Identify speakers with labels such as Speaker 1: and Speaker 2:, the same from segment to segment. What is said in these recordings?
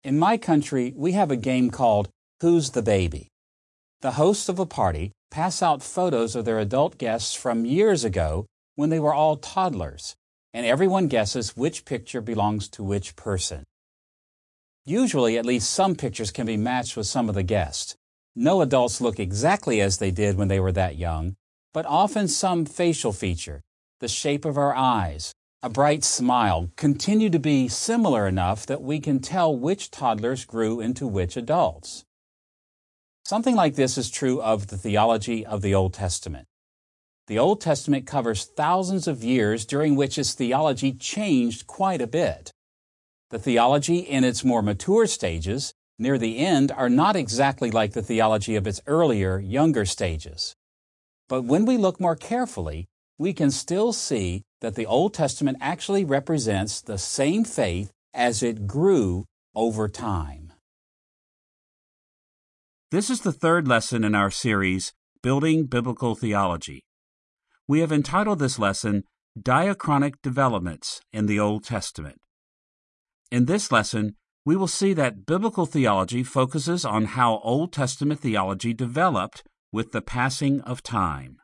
Speaker 1: In my country, we have a game called Who's the Baby? The hosts of a party pass out photos of their adult guests from years ago when they were all toddlers, and everyone guesses which picture belongs to which person. Usually, at least some pictures can be matched with some of the guests. No adults look exactly as they did when they were that young, but often some facial feature, the shape of our eyes, a bright smile, continue to be similar enough that we can tell which toddlers grew into which adults. Something like this is true of the theology of the Old Testament. The Old Testament covers thousands of years during which its theology changed quite a bit. The theology in its more mature stages, near the end, are not exactly like the theology of its earlier, younger stages. But when we look more carefully, we can still see that the Old Testament actually represents the same faith as it grew over time.
Speaker 2: This is the third lesson in our series, Building Biblical Theology. We have entitled this lesson, Diachronic Developments in the Old Testament. In this lesson, we will see that biblical theology focuses on how Old Testament theology developed with the passing of time.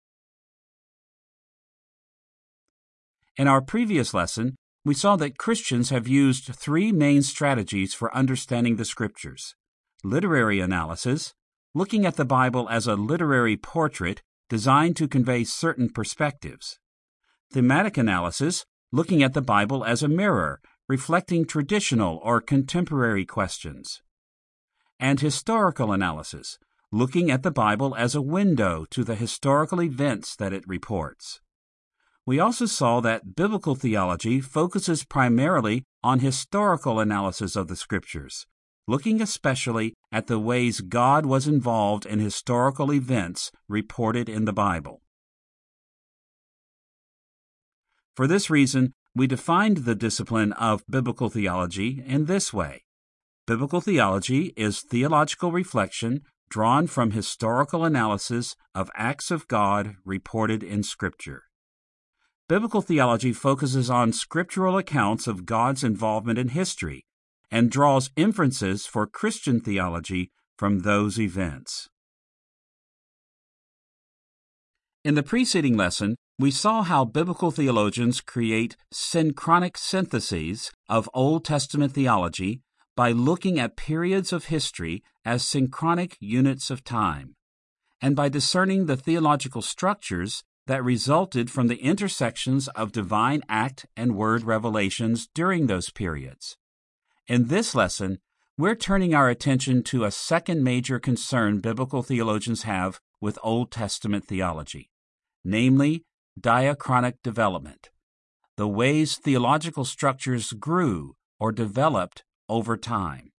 Speaker 2: In our previous lesson, we saw that Christians have used three main strategies for understanding the Scriptures: literary analysis, looking at the Bible as a literary portrait designed to convey certain perspectives; thematic analysis, looking at the Bible as a mirror, reflecting traditional or contemporary questions; and historical analysis, looking at the Bible as a window to the historical events that it reports. We also saw that biblical theology focuses primarily on historical analysis of the Scriptures, looking especially at the ways God was involved in historical events reported in the Bible. For this reason, we defined the discipline of biblical theology in this way. Biblical theology is theological reflection drawn from historical analysis of acts of God reported in Scripture. Biblical theology focuses on scriptural accounts of God's involvement in history and draws inferences for Christian theology from those events. In the preceding lesson, we saw how biblical theologians create synchronic syntheses of Old Testament theology by looking at periods of history as synchronic units of time, and by discerning the theological structures that resulted from the intersections of divine act and word revelations during those periods. In this lesson, we're turning our attention to a second major concern biblical theologians have with Old Testament theology, namely diachronic development, the ways theological structures grew or developed over time.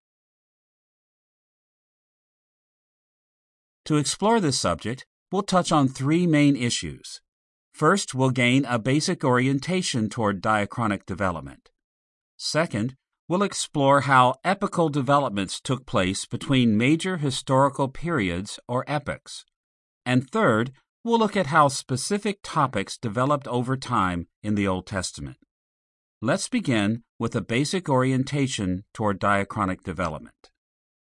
Speaker 2: To explore this subject, we'll touch on three main issues. First, we'll gain a basic orientation toward diachronic development. Second, we'll explore how epochal developments took place between major historical periods or epochs. And third, we'll look at how specific topics developed over time in the Old Testament. Let's begin with a basic orientation toward diachronic development.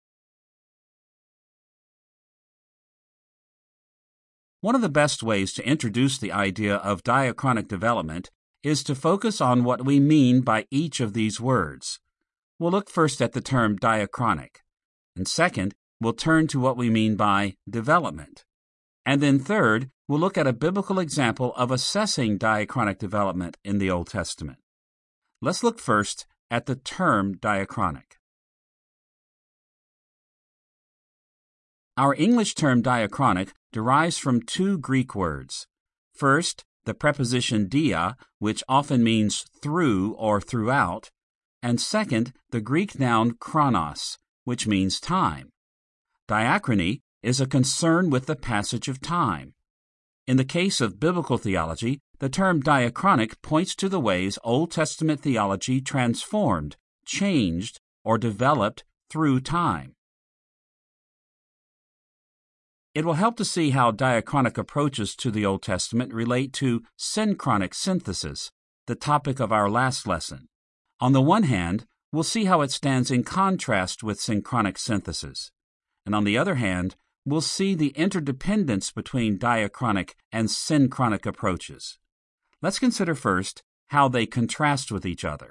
Speaker 2: One of the best ways to introduce the idea of diachronic development is to focus on what we mean by each of these words. We'll look first at the term diachronic, and second, we'll turn to what we mean by development. And then third, we'll look at a biblical example of assessing diachronic development in the Old Testament. Let's look first at the term diachronic. Our English term diachronic derives from two Greek words. First, the preposition dia, which often means through or throughout, and second, the Greek noun chronos, which means time. Diachrony is a concern with the passage of time. In the case of biblical theology, the term diachronic points to the ways Old Testament theology transformed, changed, or developed through time. It will help to see how diachronic approaches to the Old Testament relate to synchronic synthesis, the topic of our last lesson. On the one hand, we'll see how it stands in contrast with synchronic synthesis. And on the other hand, we'll see the interdependence between diachronic and synchronic approaches. Let's consider first how they contrast with each other.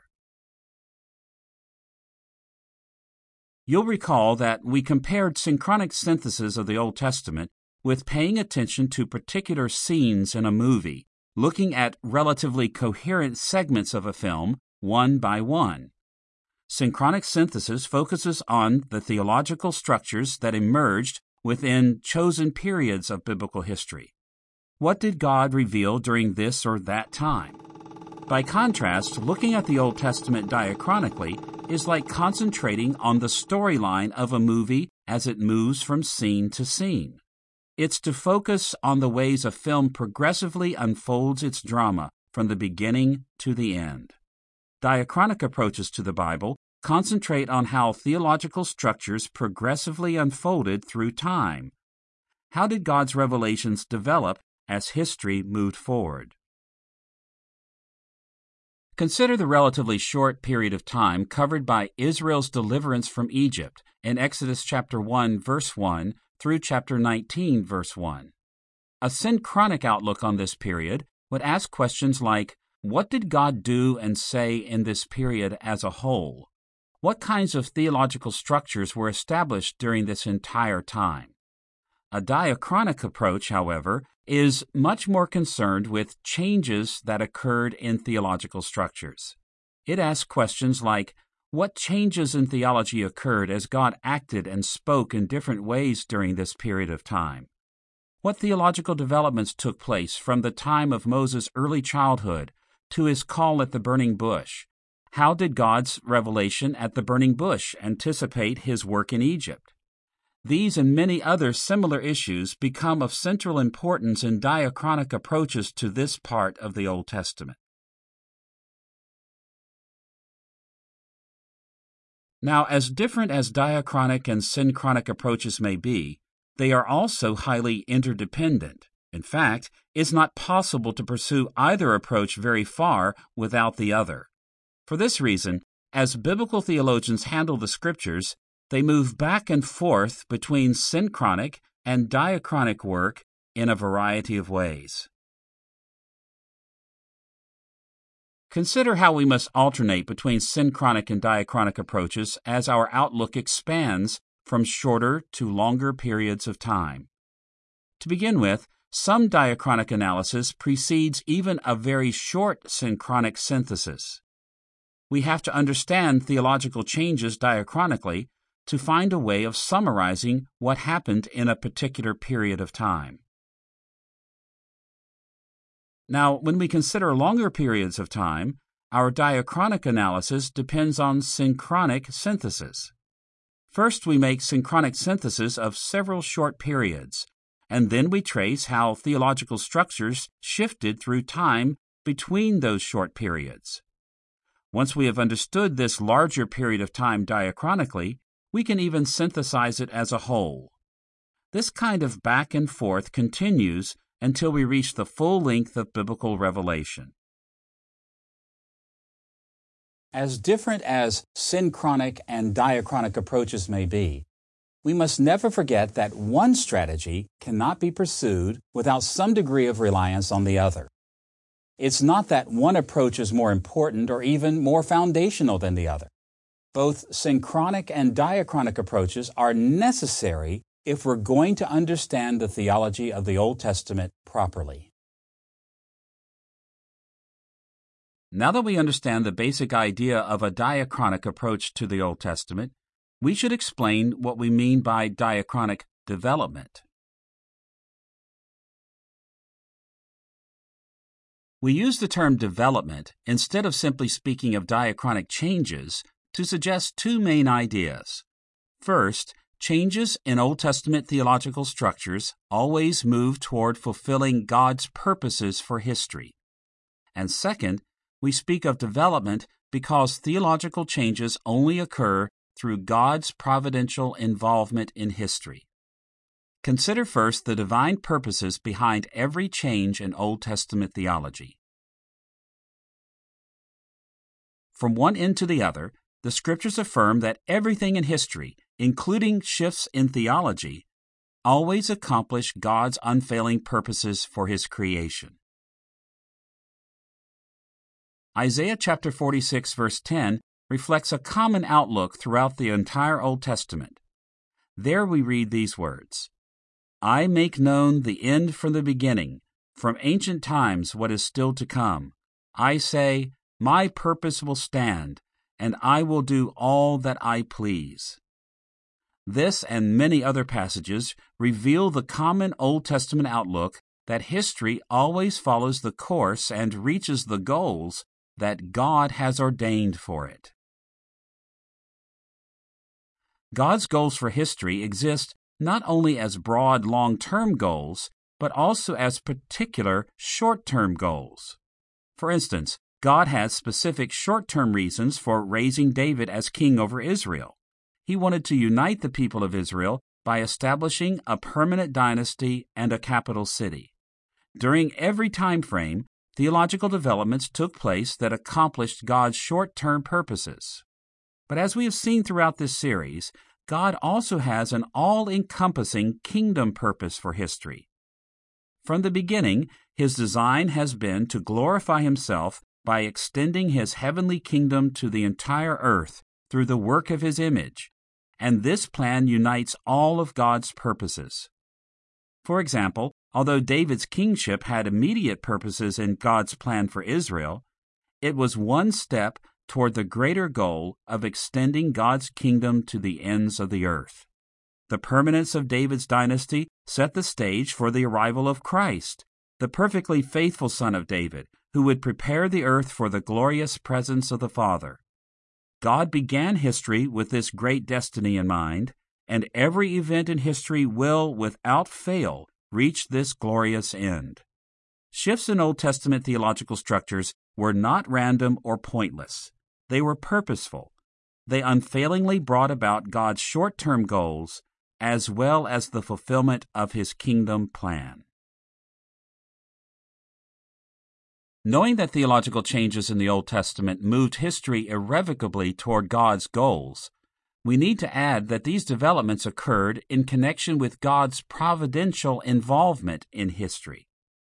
Speaker 2: You'll recall that we compared synchronic synthesis of the Old Testament with paying attention to particular scenes in a movie, looking at relatively coherent segments of a film one by one. Synchronic synthesis focuses on the theological structures that emerged within chosen periods of biblical history. What did God reveal during this or that time? By contrast, looking at the Old Testament diachronically is like concentrating on the storyline of a movie as it moves from scene to scene. It's to focus on the ways a film progressively unfolds its drama from the beginning to the end. Diachronic approaches to the Bible concentrate on how theological structures progressively unfolded through time. How did God's revelations develop as history moved forward? Consider the relatively short period of time covered by Israel's deliverance from Egypt in Exodus chapter 1, verse 1 through chapter 19, verse 1. A synchronic outlook on this period would ask questions like, what did God do and say in this period as a whole? What kinds of theological structures were established during this entire time? A diachronic approach, however, is much more concerned with changes that occurred in theological structures. It asks questions like, what changes in theology occurred as God acted and spoke in different ways during this period of time? What theological developments took place from the time of Moses' early childhood to his call at the burning bush? How did God's revelation at the burning bush anticipate his work in Egypt? These and many other similar issues become of central importance in diachronic approaches to this part of the Old Testament. Now, as different as diachronic and synchronic approaches may be, they are also highly interdependent. In fact, it's not possible to pursue either approach very far without the other. For this reason, as biblical theologians handle the Scriptures, they move back and forth between synchronic and diachronic work in a variety of ways. Consider how we must alternate between synchronic and diachronic approaches as our outlook expands from shorter to longer periods of time. To begin with, some diachronic analysis precedes even a very short synchronic synthesis. We have to understand theological changes diachronically to find a way of summarizing what happened in a particular period of time. Now, when we consider longer periods of time, our diachronic analysis depends on synchronic synthesis. First, we make synchronic synthesis of several short periods, and then we trace how theological structures shifted through time between those short periods. Once we have understood this larger period of time diachronically, we can even synthesize it as a whole. This kind of back and forth continues until we reach the full length of biblical revelation.
Speaker 1: As different as synchronic and diachronic approaches may be, we must never forget that one strategy cannot be pursued without some degree of reliance on the other. It's not that one approach is more important or even more foundational than the other. Both synchronic and diachronic approaches are necessary if we're going to understand the theology of the Old Testament properly.
Speaker 2: Now that we understand the basic idea of a diachronic approach to the Old Testament, we should explain what we mean by diachronic development. We use the term development instead of simply speaking of diachronic changes to suggest two main ideas. First, changes in Old Testament theological structures always move toward fulfilling God's purposes for history. And second, we speak of development because theological changes only occur through God's providential involvement in history. Consider first the divine purposes behind every change in Old Testament theology. From one end to the other, the Scriptures affirm that everything in history, including shifts in theology, always accomplish God's unfailing purposes for His creation. Isaiah chapter 46, verse 10 reflects a common outlook throughout the entire Old Testament. There we read these words, "I make known the end from the beginning, from ancient times what is still to come. I say, my purpose will stand, and I will do all that I please." This and many other passages reveal the common Old Testament outlook that history always follows the course and reaches the goals that God has ordained for it. God's goals for history exist not only as broad long-term goals, but also as particular short-term goals. For instance, God has specific short-term reasons for raising David as king over Israel. He wanted to unite the people of Israel by establishing a permanent dynasty and a capital city. During every time frame, theological developments took place that accomplished God's short-term purposes. But as we have seen throughout this series, God also has an all-encompassing kingdom purpose for history. From the beginning, His design has been to glorify Himself by extending His heavenly kingdom to the entire earth through the work of His image, and this plan unites all of God's purposes. For example, although David's kingship had immediate purposes in God's plan for Israel, it was one step toward the greater goal of extending God's kingdom to the ends of the earth. The permanence of David's dynasty set the stage for the arrival of Christ, the perfectly faithful Son of David, who would prepare the earth for the glorious presence of the Father. God began history with this great destiny in mind, and every event in history will, without fail, reach this glorious end. Shifts in Old Testament theological structures were not random or pointless. They were purposeful. They unfailingly brought about God's short-term goals as well as the fulfillment of His kingdom plan. Knowing that theological changes in the Old Testament moved history irrevocably toward God's goals, we need to add that these developments occurred in connection with God's providential involvement in history.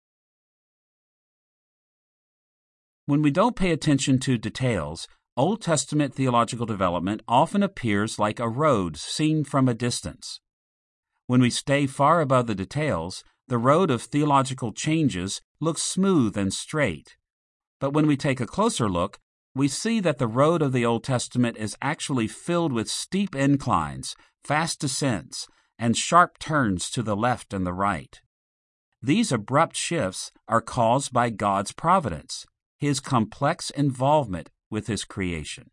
Speaker 2: When we don't pay attention to details, Old Testament theological development often appears like a road seen from a distance. When we stay far above the details, the road of theological changes looks smooth and straight. But when we take a closer look, we see that the road of the Old Testament is actually filled with steep inclines, fast descents, and sharp turns to the left and the right. These abrupt shifts are caused by God's providence, His complex involvement with His creation.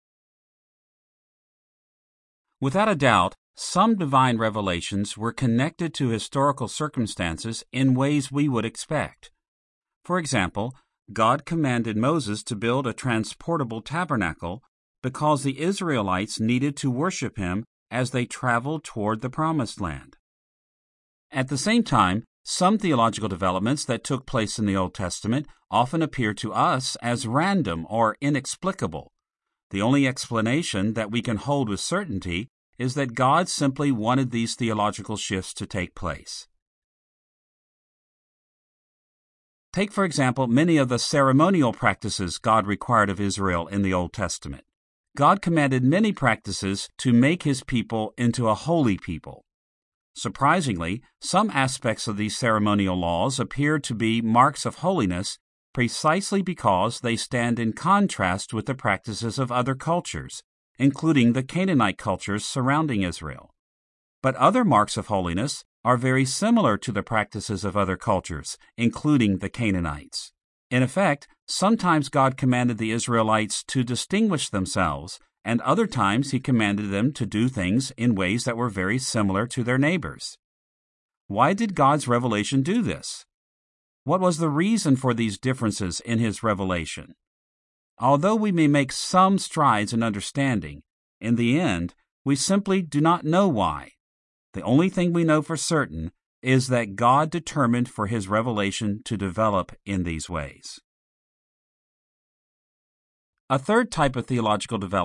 Speaker 2: Without a doubt, some divine revelations were connected to historical circumstances in ways we would expect. For example, God commanded Moses to build a transportable tabernacle because the Israelites needed to worship Him as they traveled toward the Promised Land. At the same time, some theological developments that took place in the Old Testament often appear to us as random or inexplicable. The only explanation that we can hold with certainty is that God simply wanted these theological shifts to take place. Take, for example, many of the ceremonial practices God required of Israel in the Old Testament. God commanded many practices to make His people into a holy people. Surprisingly, some aspects of these ceremonial laws appear to be marks of holiness precisely because they stand in contrast with the practices of other cultures, including the Canaanite cultures surrounding Israel. But other marks of holiness are very similar to the practices of other cultures, including the Canaanites. In effect, sometimes God commanded the Israelites to distinguish themselves, and other times He commanded them to do things in ways that were very similar to their neighbors. Why did God's revelation do this? What was the reason for these differences in His revelation? Although we may make some strides in understanding, in the end, we simply do not know why. The only thing we know for certain is that God determined for His revelation to develop in these ways. A third type of theological development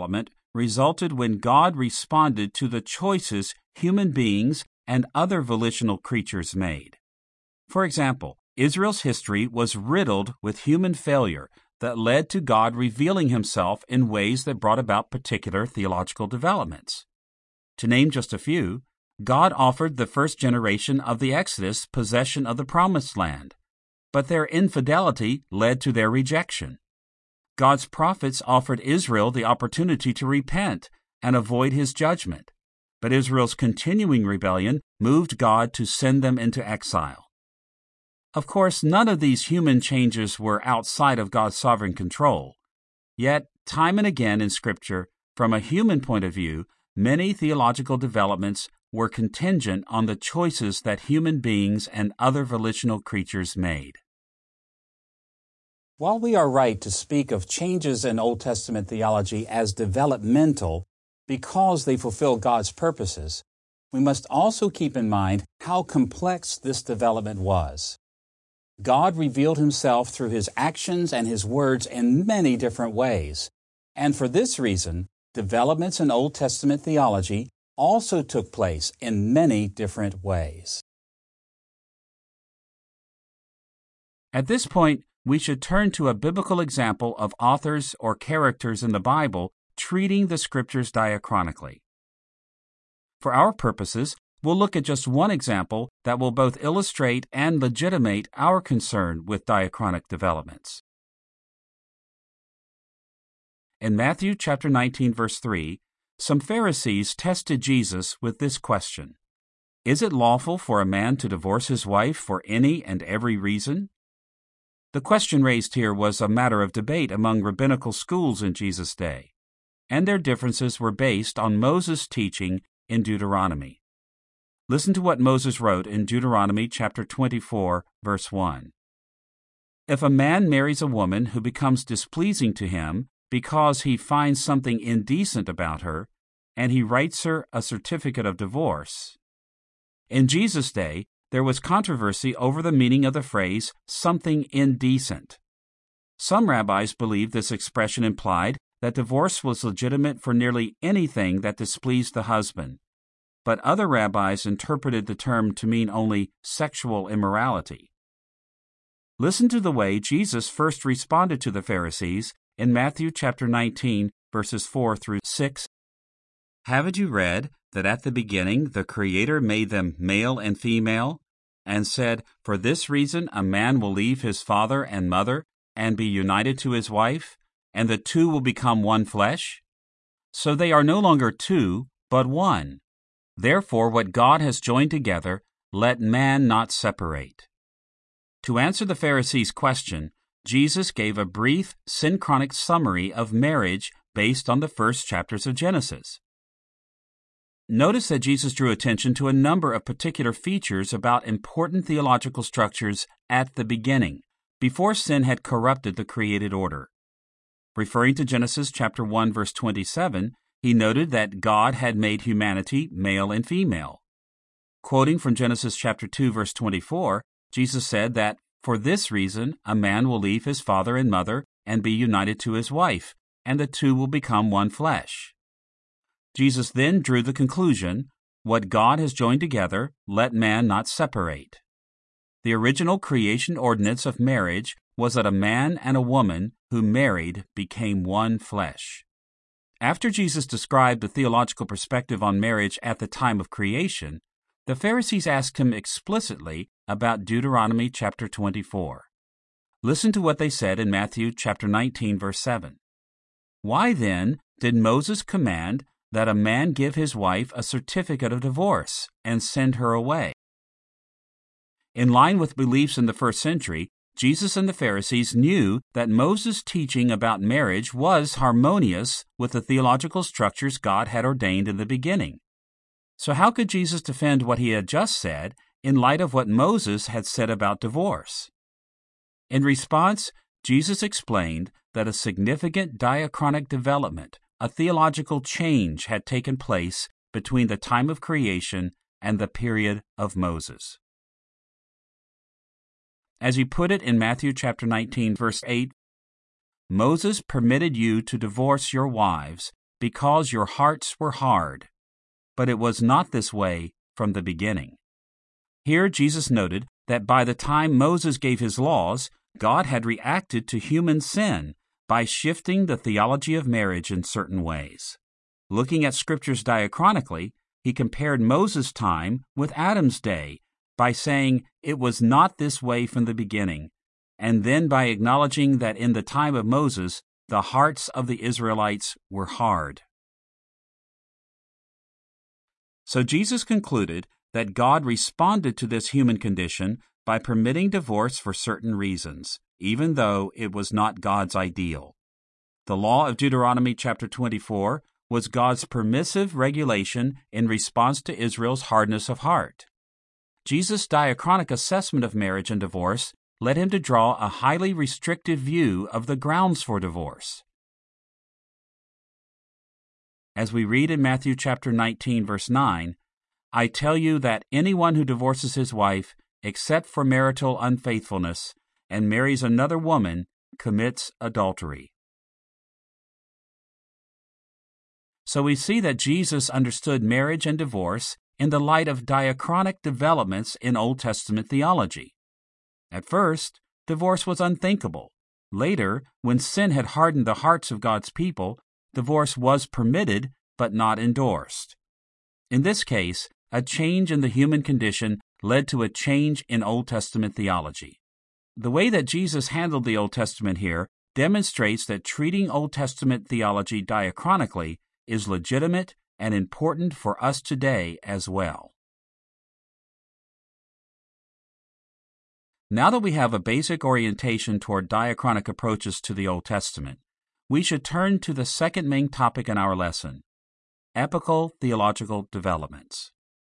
Speaker 2: resulted when God responded to the choices human beings and other volitional creatures made. For example, Israel's history was riddled with human failure that led to God revealing himself in ways that brought about particular theological developments. To name just a few, God offered the first generation of the Exodus possession of the Promised Land, but their infidelity led to their rejection. God's prophets offered Israel the opportunity to repent and avoid his judgment, but Israel's continuing rebellion moved God to send them into exile. Of course, none of these human changes were outside of God's sovereign control. Yet, time and again in Scripture, from a human point of view, many theological developments were contingent on the choices that human beings and other volitional creatures made.
Speaker 1: While we are right to speak of changes in Old Testament theology as developmental because they fulfill God's purposes, we must also keep in mind how complex this development was. God revealed himself through his actions and his words in many different ways, and for this reason, developments in Old Testament theology also took place in many different ways.
Speaker 2: At this point, we should turn to a biblical example of authors or characters in the Bible treating the Scriptures diachronically. For our purposes, we'll look at just one example that will both illustrate and legitimate our concern with diachronic developments. In Matthew chapter 19, verse 3, some Pharisees tested Jesus with this question: "Is it lawful for a man to divorce his wife for any and every reason?" The question raised here was a matter of debate among rabbinical schools in Jesus' day, and their differences were based on Moses' teaching in Deuteronomy. Listen to what Moses wrote in Deuteronomy chapter 24, verse 1. "If a man marries a woman who becomes displeasing to him because he finds something indecent about her, and he writes her a certificate of divorce." In Jesus' day, there was controversy over the meaning of the phrase "something indecent." Some rabbis believed this expression implied that divorce was legitimate for nearly anything that displeased the husband, but other rabbis interpreted the term to mean only sexual immorality. Listen to the way Jesus first responded to the Pharisees in Matthew chapter 19, verses 4 through 6. "Haven't you read that at the beginning the Creator made them male and female, and said, 'For this reason a man will leave his father and mother and be united to his wife, and the two will become one flesh? So they are no longer two, but one. Therefore what God has joined together, let man not separate.'" To answer the Pharisees' question, Jesus gave a brief synchronic summary of marriage based on the first chapters of Genesis. Notice that Jesus drew attention to a number of particular features about important theological structures at the beginning, before sin had corrupted the created order. Referring to Genesis chapter 1, verse 27, he noted that God had made humanity male and female. Quoting from Genesis chapter 2, verse 24, Jesus said that, "For this reason a man will leave his father and mother and be united to his wife, and the two will become one flesh." Jesus then drew the conclusion, "What God has joined together, let man not separate." The original creation ordinance of marriage was that a man and a woman who married became one flesh. After Jesus described the theological perspective on marriage at the time of creation, the Pharisees asked him explicitly about Deuteronomy chapter 24. Listen to what they said in Matthew chapter 19, verse 7. "Why then did Moses command that a man give his wife a certificate of divorce and send her away?" In line with beliefs in the first century, Jesus and the Pharisees knew that Moses' teaching about marriage was harmonious with the theological structures God had ordained in the beginning. So how could Jesus defend what he had just said in light of what Moses had said about divorce? In response, Jesus explained that a significant diachronic development, a theological change, had taken place between the time of creation and the period of Moses. As he put it in Matthew chapter 19, verse 8, "Moses permitted you to divorce your wives, because your hearts were hard. But it was not this way from the beginning. Here Jesus noted that by the time Moses gave his laws, God had reacted to human sin by shifting the theology of marriage in certain ways. Looking at scriptures diachronically, he compared Moses' time with Adam's day by saying it was not this way from the beginning, and then by acknowledging that in the time of Moses, the hearts of the Israelites were hard. So Jesus concluded that God responded to this human condition by permitting divorce for certain reasons, even though it was not God's ideal. The law of Deuteronomy chapter 24 was God's permissive regulation in response to Israel's hardness of heart. Jesus' diachronic assessment of marriage and divorce led him to draw a highly restrictive view of the grounds for divorce. As we read in Matthew chapter 19, verse 9, I tell you that anyone who divorces his wife, except for marital unfaithfulness, and marries another woman, commits adultery. So we see that Jesus understood marriage and divorce in the light of diachronic developments in Old Testament theology. At first, divorce was unthinkable. Later, when sin had hardened the hearts of God's people, divorce was permitted but not endorsed. In this case, a change in the human condition led to a change in Old Testament theology. The way that Jesus handled the Old Testament here demonstrates that treating Old Testament theology diachronically is legitimate and important for us today as well. Now that we have a basic orientation toward diachronic approaches to the Old Testament, we should turn to the second main topic in our lesson, epical theological developments.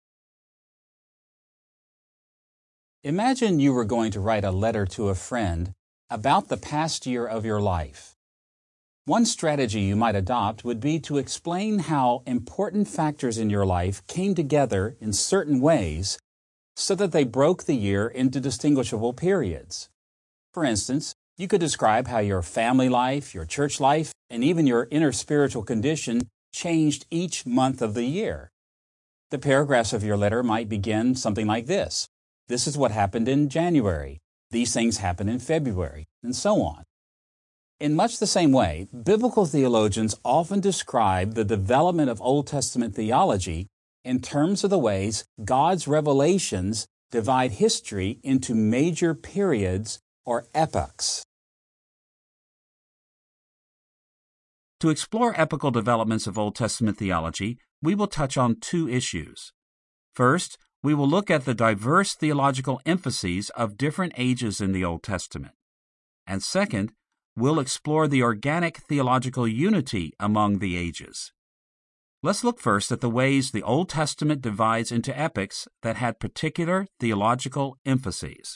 Speaker 1: Imagine you were going to write a letter to a friend about the past year of your life. One strategy you might adopt would be to explain how important factors in your life came together in certain ways so that they broke the year into distinguishable periods. For instance, you could describe how your family life, your church life, and even your inner spiritual condition changed each month of the year. The paragraphs of your letter might begin something like this. This is what happened in January. These things happened in February, and so on. In much the same way, biblical theologians often describe the development of Old Testament theology in terms of the ways God's revelations divide history into major periods or epochs.
Speaker 2: To explore epical developments of Old Testament theology, we will touch on two issues. First, we will look at the diverse theological emphases of different ages in the Old Testament. And second, we'll explore the organic theological unity among the ages. Let's look first at the ways the Old Testament divides into epochs that had particular theological emphases.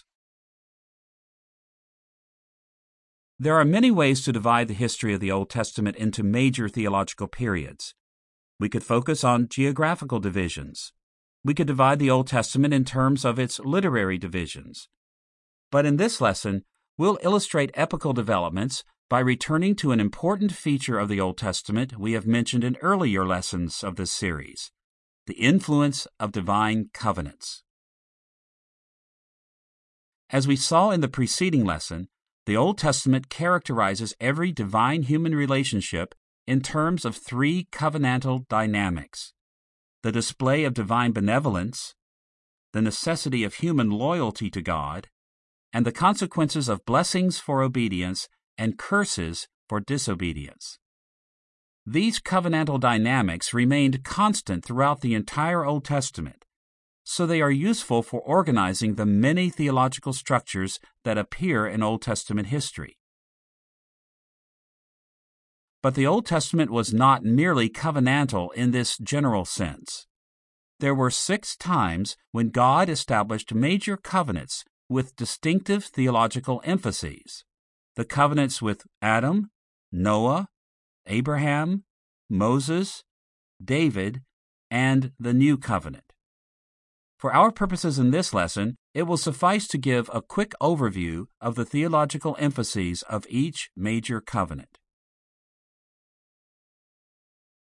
Speaker 2: There are many ways to divide the history of the Old Testament into major theological periods. We could focus on geographical divisions. We could divide the Old Testament in terms of its literary divisions. But in this lesson, we'll illustrate epical developments by returning to an important feature of the Old Testament we have mentioned in earlier lessons of this series, the influence of divine covenants. As we saw in the preceding lesson, the Old Testament characterizes every divine human relationship in terms of three covenantal dynamics: the display of divine benevolence, the necessity of human loyalty to God, and the consequences of blessings for obedience and curses for disobedience. These covenantal dynamics remained constant throughout the entire Old Testament, so they are useful for organizing the many theological structures that appear in Old Testament history. But the Old Testament was not merely covenantal in this general sense. There were 6 times when God established major covenants with distinctive theological emphases: the covenants with Adam, Noah, Abraham, Moses, David, and the New Covenant. For our purposes in this lesson, it will suffice to give a quick overview of the theological emphases of each major covenant.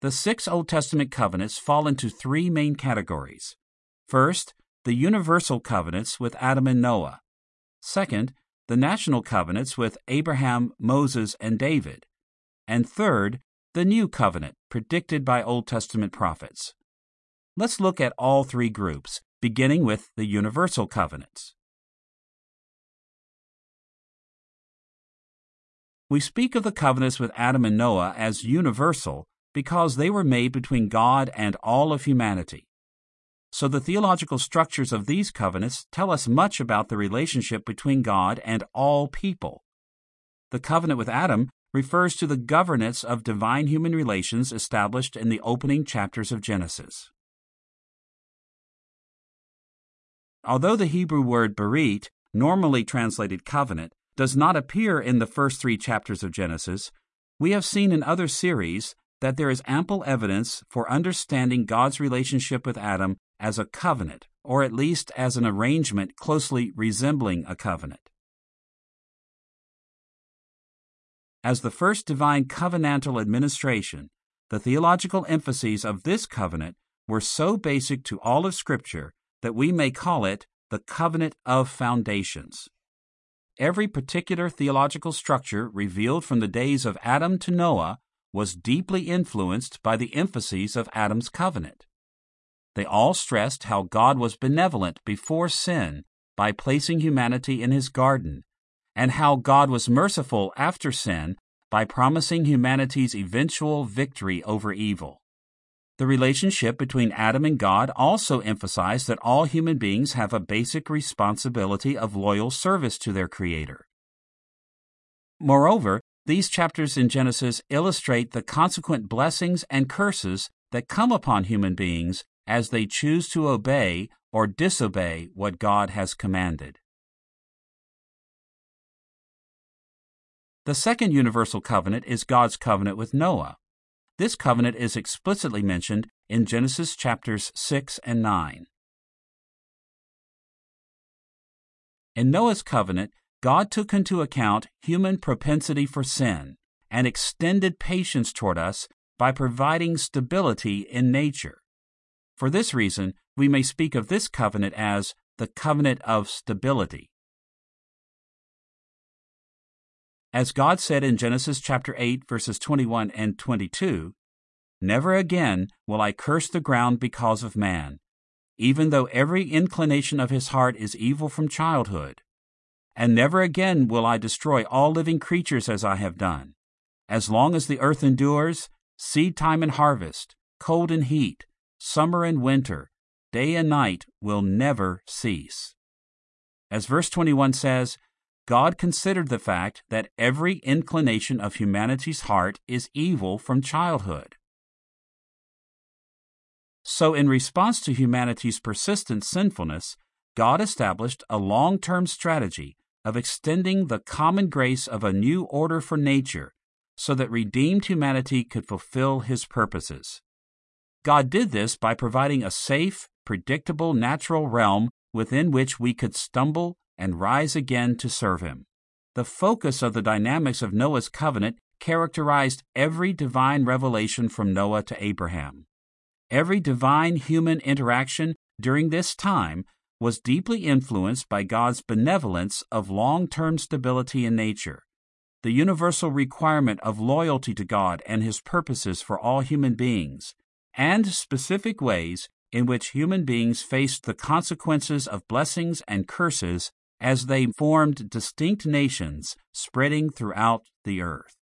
Speaker 2: The 6 Old Testament covenants fall into 3 main categories. First, the universal covenants with Adam and Noah. Second, the national covenants with Abraham, Moses, and David. And third, the new covenant predicted by Old Testament prophets. Let's look at all 3 groups, beginning with the universal covenants. We speak of the covenants with Adam and Noah as universal because they were made between God and all of humanity. So the theological structures of these covenants tell us much about the relationship between God and all people. The covenant with Adam refers to the governance of divine human relations established in the opening chapters of Genesis. Although the Hebrew word berit, normally translated covenant, does not appear in the first 3 chapters of Genesis, we have seen in other series that there is ample evidence for understanding God's relationship with Adam as a covenant, or at least as an arrangement closely resembling a covenant. As the first divine covenantal administration, the theological emphases of this covenant were so basic to all of Scripture that we may call it the covenant of foundations. Every particular theological structure revealed from the days of Adam to Noah was deeply influenced by the emphases of Adam's covenant. They all stressed how God was benevolent before sin by placing humanity in His garden, and how God was merciful after sin by promising humanity's eventual victory over evil. The relationship between Adam and God also emphasized that all human beings have a basic responsibility of loyal service to their Creator. Moreover, these chapters in Genesis illustrate the consequent blessings and curses that come upon human beings as they choose to obey or disobey what God has commanded. The second universal covenant is God's covenant with Noah. This covenant is explicitly mentioned in Genesis chapters 6 and 9. In Noah's covenant, God took into account human propensity for sin and extended patience toward us by providing stability in nature. For this reason, we may speak of this covenant as the covenant of stability. As God said in Genesis chapter 8, verses 21 and 22, "Never again will I curse the ground because of man, even though every inclination of his heart is evil from childhood. And never again will I destroy all living creatures as I have done. As long as the earth endures, seed time and harvest, cold and heat, summer and winter, day and night will never cease." As verse 21 says, God considered the fact that every inclination of humanity's heart is evil from childhood. So in response to humanity's persistent sinfulness, God established a long-term strategy of extending the common grace of a new order for nature so that redeemed humanity could fulfill His purposes. God did this by providing a safe, predictable natural realm within which we could stumble and rise again to serve Him. The focus of the dynamics of Noah's covenant characterized every divine revelation from Noah to Abraham. Every divine-human interaction during this time was deeply influenced by God's benevolence of long-term stability in nature, the universal requirement of loyalty to God and His purposes for all human beings, and specific ways in which human beings faced the consequences of blessings and curses as they formed distinct nations spreading throughout the earth.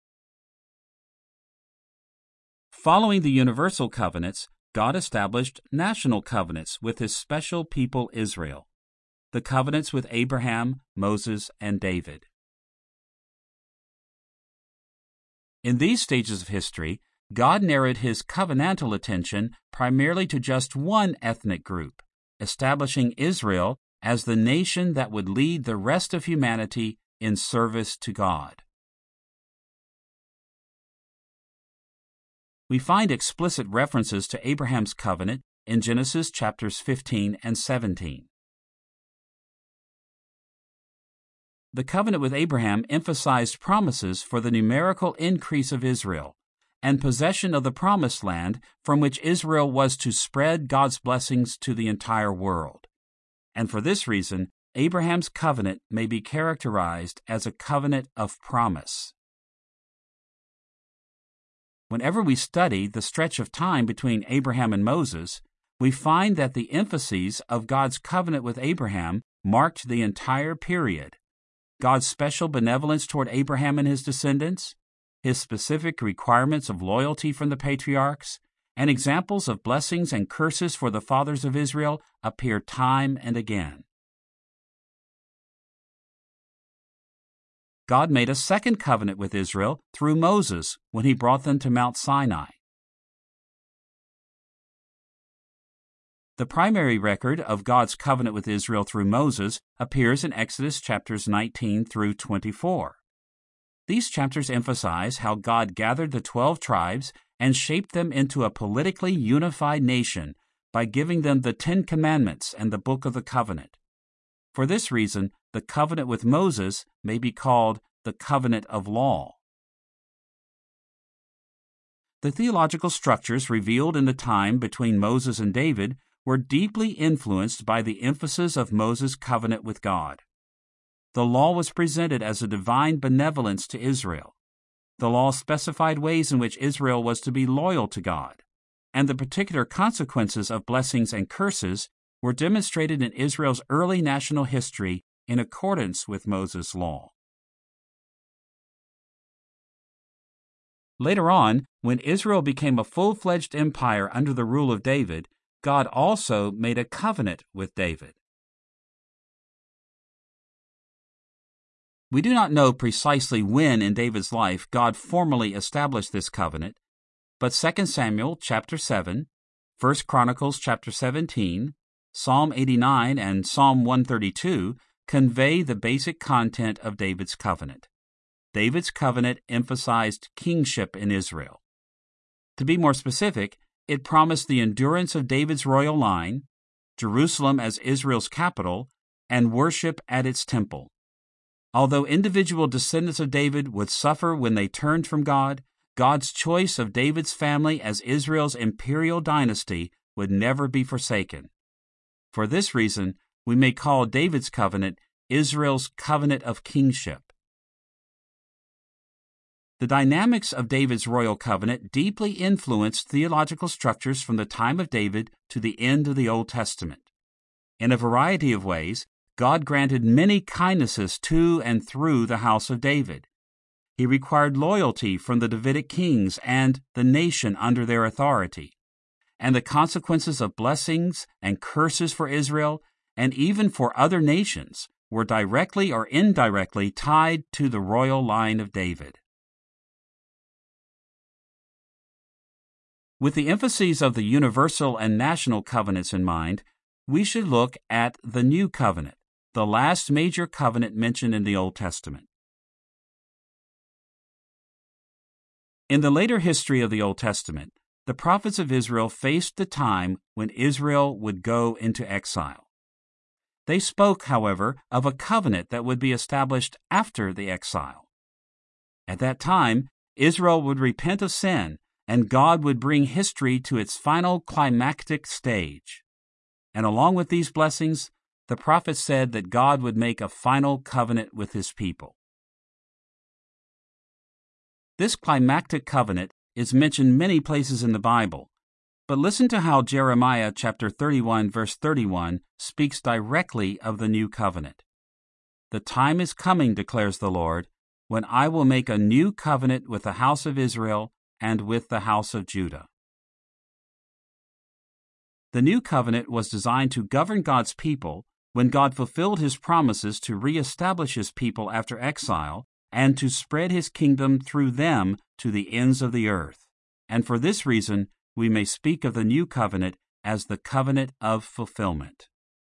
Speaker 2: Following the universal covenants, God established national covenants with His special people Israel, the covenants with Abraham, Moses, and David. In these stages of history, God narrowed His covenantal attention primarily to just one ethnic group, establishing Israel as the nation that would lead the rest of humanity in service to God. We find explicit references to Abraham's covenant in Genesis chapters 15 and 17. The covenant with Abraham emphasized promises for the numerical increase of Israel, and possession of the Promised Land from which Israel was to spread God's blessings to the entire world. And for this reason, Abraham's covenant may be characterized as a covenant of promise. Whenever we study the stretch of time between Abraham and Moses, we find that the emphases of God's covenant with Abraham marked the entire period. God's special benevolence toward Abraham and his descendants, his specific requirements of loyalty from the patriarchs, and examples of blessings and curses for the fathers of Israel appear time and again. God made a second covenant with Israel through Moses when he brought them to Mount Sinai. The primary record of God's covenant with Israel through Moses appears in Exodus chapters 19 through 24. These chapters emphasize how God gathered the 12 tribes and shaped them into a politically unified nation by giving them the 10 Commandments and the Book of the Covenant. For this reason, the covenant with Moses may be called the covenant of law. The theological structures revealed in the time between Moses and David were deeply influenced by the emphasis of Moses' covenant with God. The law was presented as a divine benevolence to Israel. The law specified ways in which Israel was to be loyal to God, and the particular consequences of blessings and curses were demonstrated in Israel's early national history in accordance with Moses' law. Later on, when Israel became a full-fledged empire under the rule of David, God also made a covenant with David. We do not know precisely when in David's life God formally established this covenant, but 2 Samuel chapter 7, 1 Chronicles chapter 17, Psalm 89, and Psalm 132 convey the basic content of David's covenant. David's covenant emphasized kingship in Israel. To be more specific, it promised the endurance of David's royal line, Jerusalem as Israel's capital, and worship at its temple. Although individual descendants of David would suffer when they turned from God, God's choice of David's family as Israel's imperial dynasty would never be forsaken. For this reason, we may call David's covenant Israel's covenant of kingship. The dynamics of David's royal covenant deeply influenced theological structures from the time of David to the end of the Old Testament. In a variety of ways, God granted many kindnesses to and through the house of David. He required loyalty from the Davidic kings and the nation under their authority. And the consequences of blessings and curses for Israel, and even for other nations, were directly or indirectly tied to the royal line of David. With the emphases of the universal and national covenants in mind, we should look at the New Covenant, the last major covenant mentioned in the Old Testament. In the later history of the Old Testament, the prophets of Israel faced the time when Israel would go into exile. They spoke, however, of a covenant that would be established after the exile. At that time, Israel would repent of sin, and God would bring history to its final climactic stage. And along with these blessings, the prophet said that God would make a final covenant with his people. This climactic covenant is mentioned many places in the Bible, but listen to how Jeremiah chapter 31 verse 31 speaks directly of the new covenant. "The time is coming, declares the Lord, when I will make a new covenant with the house of Israel and with the house of Judah." The new covenant was designed to govern God's people when God fulfilled his promises to reestablish his people after exile and to spread his kingdom through them to the ends of the earth. And for this reason, we may speak of the new covenant as the covenant of fulfillment.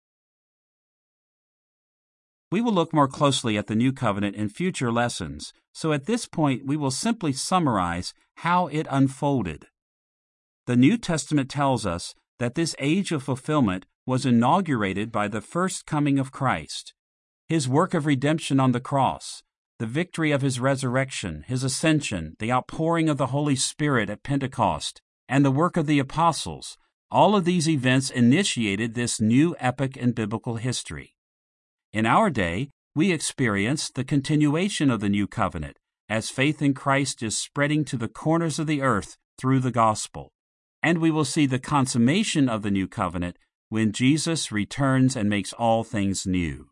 Speaker 2: We will look more closely at the new covenant in future lessons, so at this point we will simply summarize how it unfolded. The New Testament tells us that this age of fulfillment was inaugurated by the first coming of Christ, his work of redemption on the cross, the victory of his resurrection, his ascension, the outpouring of the Holy Spirit at Pentecost, and the work of the apostles, all of these events initiated this new epoch in biblical history. In our day, we experience the continuation of the new covenant as faith in Christ is spreading to the corners of the earth through the gospel, and we will see the consummation of the new covenant when Jesus returns and makes all things new.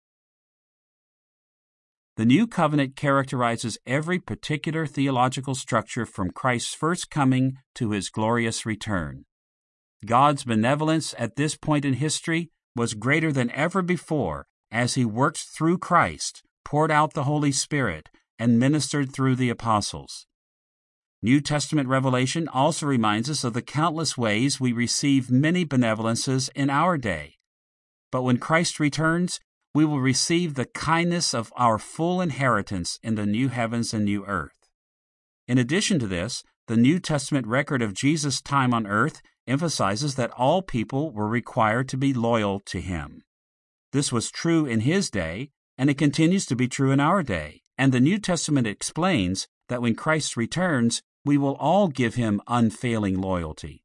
Speaker 2: The new covenant characterizes every particular theological structure from Christ's first coming to his glorious return. God's benevolence at this point in history was greater than ever before as he worked through Christ, poured out the Holy Spirit, and ministered through the apostles. New Testament revelation also reminds us of the countless ways we receive many benevolences in our day. But when Christ returns, we will receive the kindness of our full inheritance in the new heavens and new earth. In addition to this, the New Testament record of Jesus' time on earth emphasizes that all people were required to be loyal to him. This was true in his day, and it continues to be true in our day. And the New Testament explains that when Christ returns, we will all give him unfailing loyalty.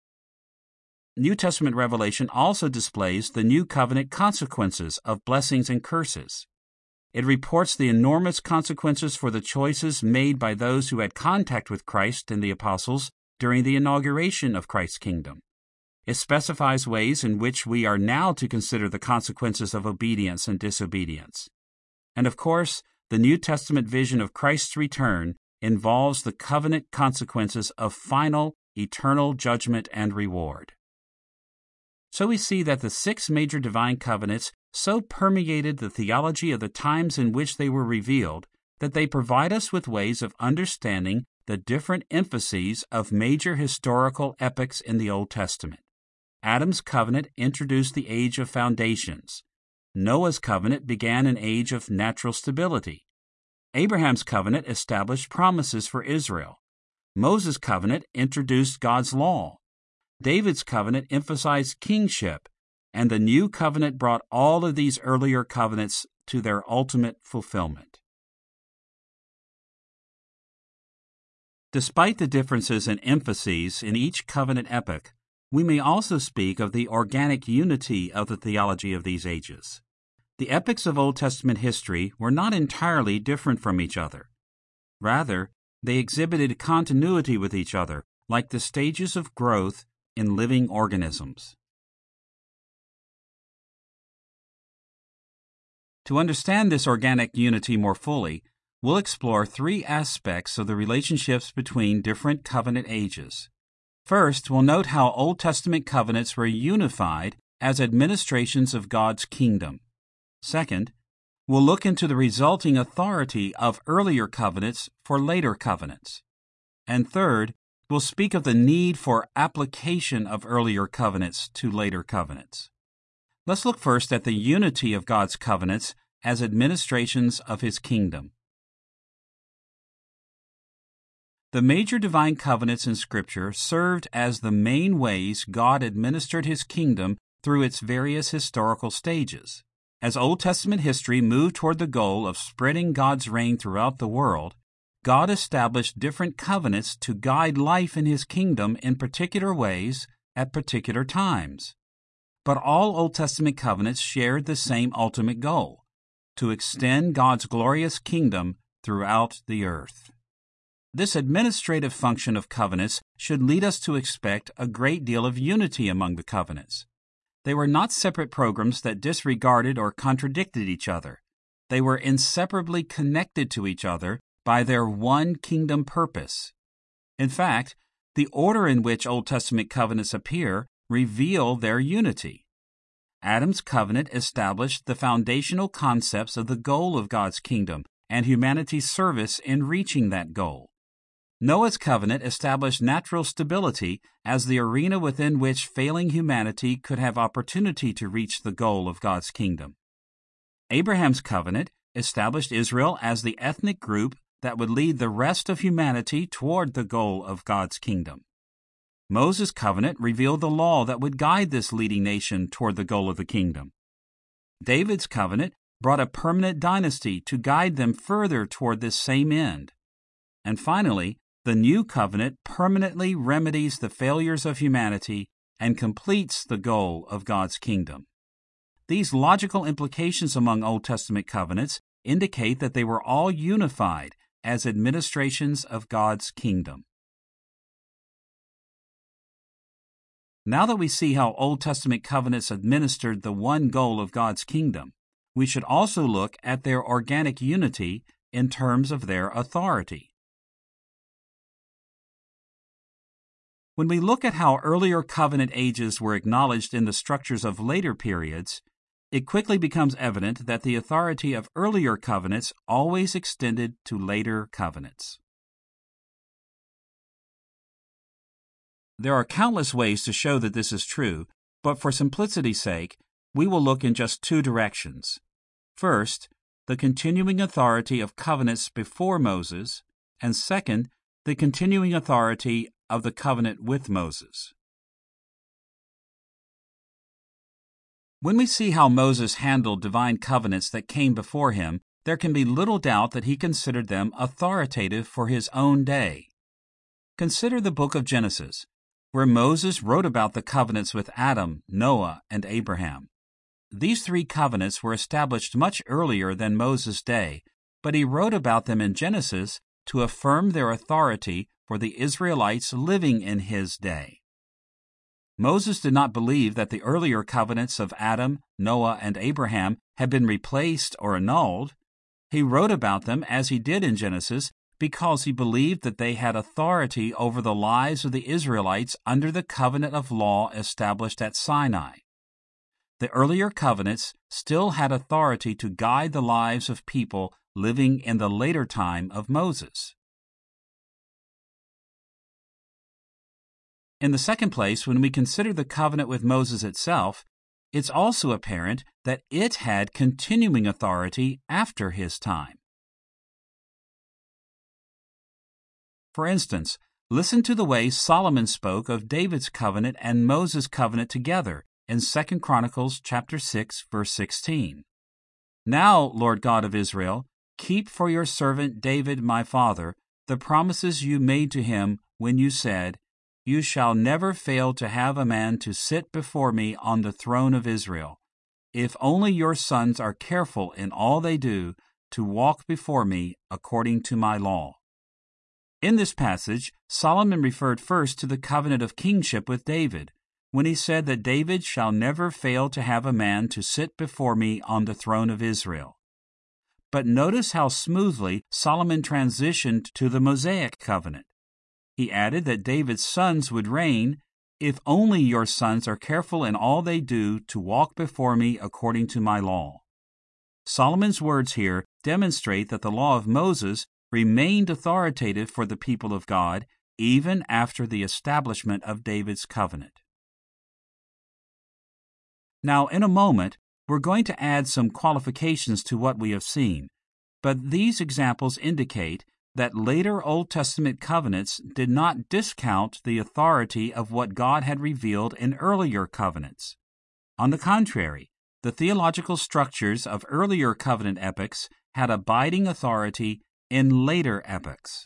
Speaker 2: New Testament revelation also displays the new covenant consequences of blessings and curses. It reports the enormous consequences for the choices made by those who had contact with Christ and the apostles during the inauguration of Christ's kingdom. It specifies ways in which we are now to consider the consequences of obedience and disobedience. And of course, the New Testament vision of Christ's return involves the covenant consequences of final, eternal judgment and reward. So we see that the 6 major divine covenants so permeated the theology of the times in which they were revealed that they provide us with ways of understanding the different emphases of major historical epochs in the Old Testament. Adam's covenant introduced the age of foundations. Noah's covenant began an age of natural stability. Abraham's covenant established promises for Israel. Moses' covenant introduced God's law. David's covenant emphasized kingship, and the new covenant brought all of these earlier covenants to their ultimate fulfillment. Despite the differences in emphases in each covenant epoch, we may also speak of the organic unity of the theology of these ages. The epochs of Old Testament history were not entirely different from each other. Rather, they exhibited continuity with each other, like the stages of growth in living organisms. To understand this organic unity more fully, we'll explore 3 aspects of the relationships between different covenant ages. First, we'll note how Old Testament covenants were unified as administrations of God's kingdom. Second, we'll look into the resulting authority of earlier covenants for later covenants. And third, we'll speak of the need for application of earlier covenants to later covenants. Let's look first at the unity of God's covenants as administrations of his kingdom. The major divine covenants in Scripture served as the main ways God administered his kingdom through its various historical stages. As Old Testament history moved toward the goal of spreading God's reign throughout the world, God established different covenants to guide life in his kingdom in particular ways at particular times. But all Old Testament covenants shared the same ultimate goal: to extend God's glorious kingdom throughout the earth. This administrative function of covenants should lead us to expect a great deal of unity among the covenants. They were not separate programs that disregarded or contradicted each other. They were inseparably connected to each other by their one kingdom purpose. In fact, the order in which Old Testament covenants appear reveal their unity. Adam's covenant established the foundational concepts of the goal of God's kingdom and humanity's service in reaching that goal. Noah's covenant established natural stability as the arena within which failing humanity could have opportunity to reach the goal of God's kingdom. Abraham's covenant established Israel as the ethnic group that would lead the rest of humanity toward the goal of God's kingdom. Moses' covenant revealed the law that would guide this leading nation toward the goal of the kingdom. David's covenant brought a permanent dynasty to guide them further toward this same end. And finally, the new covenant permanently remedies the failures of humanity and completes the goal of God's kingdom. These logical implications among Old Testament covenants indicate that they were all unified as administrations of God's kingdom. Now that we see how Old Testament covenants administered the one goal of God's kingdom, we should also look at their organic unity in terms of their authority. When we look at how earlier covenant ages were acknowledged in the structures of later periods, it quickly becomes evident that the authority of earlier covenants always extended to later covenants. There are countless ways to show that this is true, but for simplicity's sake, we will look in just two directions. First, the continuing authority of covenants before Moses, and second, the continuing authority of the covenant with Moses. When we see how Moses handled divine covenants that came before him, there can be little doubt that he considered them authoritative for his own day. Consider the book of Genesis, where Moses wrote about the covenants with Adam, Noah, and Abraham. These three covenants were established much earlier than Moses' day, but he wrote about them in Genesis to affirm their authority for the Israelites living in his day. Moses did not believe that the earlier covenants of Adam, Noah, and Abraham had been replaced or annulled. He wrote about them as he did in Genesis because he believed that they had authority over the lives of the Israelites under the covenant of law established at Sinai. The earlier covenants still had authority to guide the lives of people living in the later time of Moses. In the second place, when we consider the covenant with Moses itself, it's also apparent that it had continuing authority after his time. For instance, listen to the way Solomon spoke of David's covenant and Moses' covenant together in 2 Chronicles chapter 6, verse 16. Now, Lord God of Israel, keep for your servant David my father the promises you made to him when you said, You shall never fail to have a man to sit before me on the throne of Israel, if only your sons are careful in all they do to walk before me according to my law. In this passage, Solomon referred first to the covenant of kingship with David, when he said that David shall never fail to have a man to sit before me on the throne of Israel. But notice how smoothly Solomon transitioned to the Mosaic covenant. He added that David's sons would reign, if only your sons are careful in all they do to walk before me according to my law. Solomon's words here demonstrate that the law of Moses remained authoritative for the people of God even after the establishment of David's covenant. Now, in a moment, we're going to add some qualifications to what we have seen, but these examples indicate that later Old Testament covenants did not discount the authority of what God had revealed in earlier covenants. On the contrary, the theological structures of earlier covenant epochs had abiding authority in later epochs.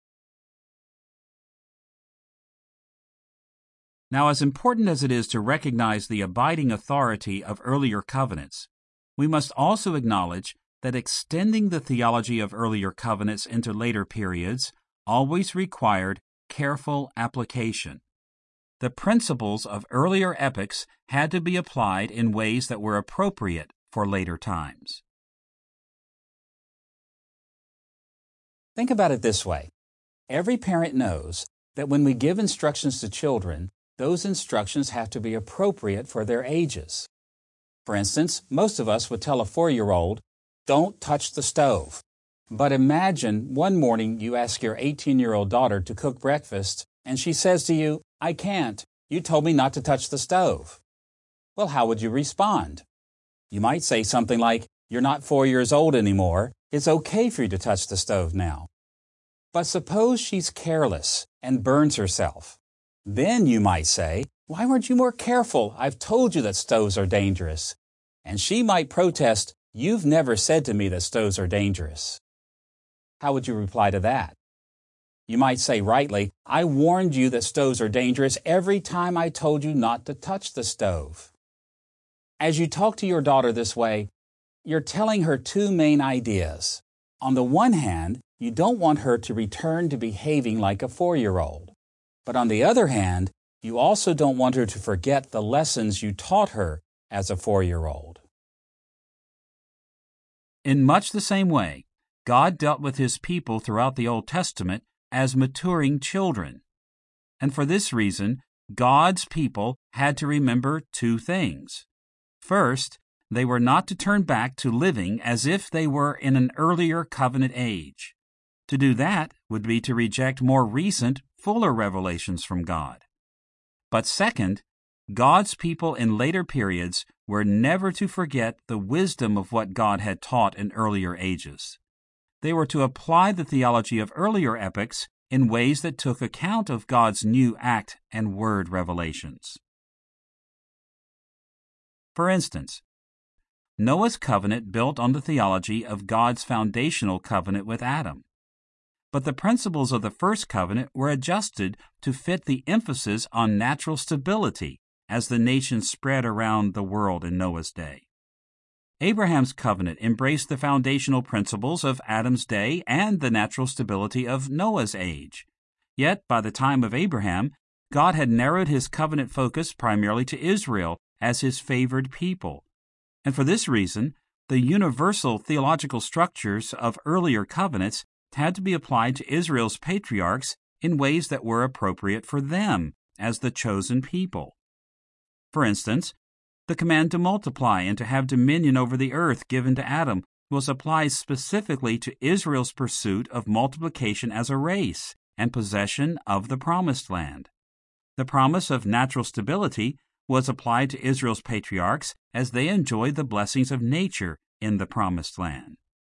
Speaker 2: Now, as important as it is to recognize the abiding authority of earlier covenants, we must also acknowledge that extending the theology of earlier covenants into later periods always required careful application. The principles of earlier epochs had to be applied in ways that were appropriate for later times.
Speaker 1: Think about it this way. Every parent knows that when we give instructions to children, those instructions have to be appropriate for their ages. For instance, most of us would tell a 4-year-old, "Don't touch the stove." But imagine one morning you ask your 18-year-old daughter to cook breakfast, and she says to you, "I can't. You told me not to touch the stove." Well, how would you respond? You might say something like, "You're not 4 years old anymore. It's okay for you to touch the stove now." But suppose she's careless and burns herself. Then you might say, "Why weren't you more careful? I've told you that stoves are dangerous." And she might protest, "You've never said to me that stoves are dangerous." How would you reply to that? You might say rightly, "I warned you that stoves are dangerous every time I told you not to touch the stove." As you talk to your daughter this way, you're telling her two main ideas. On the one hand, you don't want her to return to behaving like a 4-year-old. But on the other hand, you also don't want her to forget the lessons you taught her as a 4-year-old.
Speaker 2: In much the same way, God dealt with His people throughout the Old Testament as maturing children. And for this reason, God's people had to remember two things. First, they were not to turn back to living as if they were in an earlier covenant age. To do that would be to reject more recent, fuller revelations from God. But second, God's people in later periods were never to forget the wisdom of what God had taught in earlier ages. They were to apply the theology of earlier epochs in ways that took account of God's new act and word revelations. For instance, Noah's covenant built on the theology of God's foundational covenant with Adam. But the principles of the first covenant were adjusted to fit the emphasis on natural stability as the nation spread around the world in Noah's day. Abraham's covenant embraced the foundational principles of Adam's day and the natural stability of Noah's age. Yet, by the time of Abraham, God had narrowed His covenant focus primarily to Israel as His favored people. And for this reason, the universal theological structures of earlier covenants had to be applied to Israel's patriarchs in ways that were appropriate for them as the chosen people. For instance, the command to multiply and to have dominion over the earth given to Adam was applied specifically to Israel's pursuit of multiplication as a race and possession of the promised land. The promise of natural stability was applied to Israel's patriarchs as they enjoyed the blessings of nature in the promised land.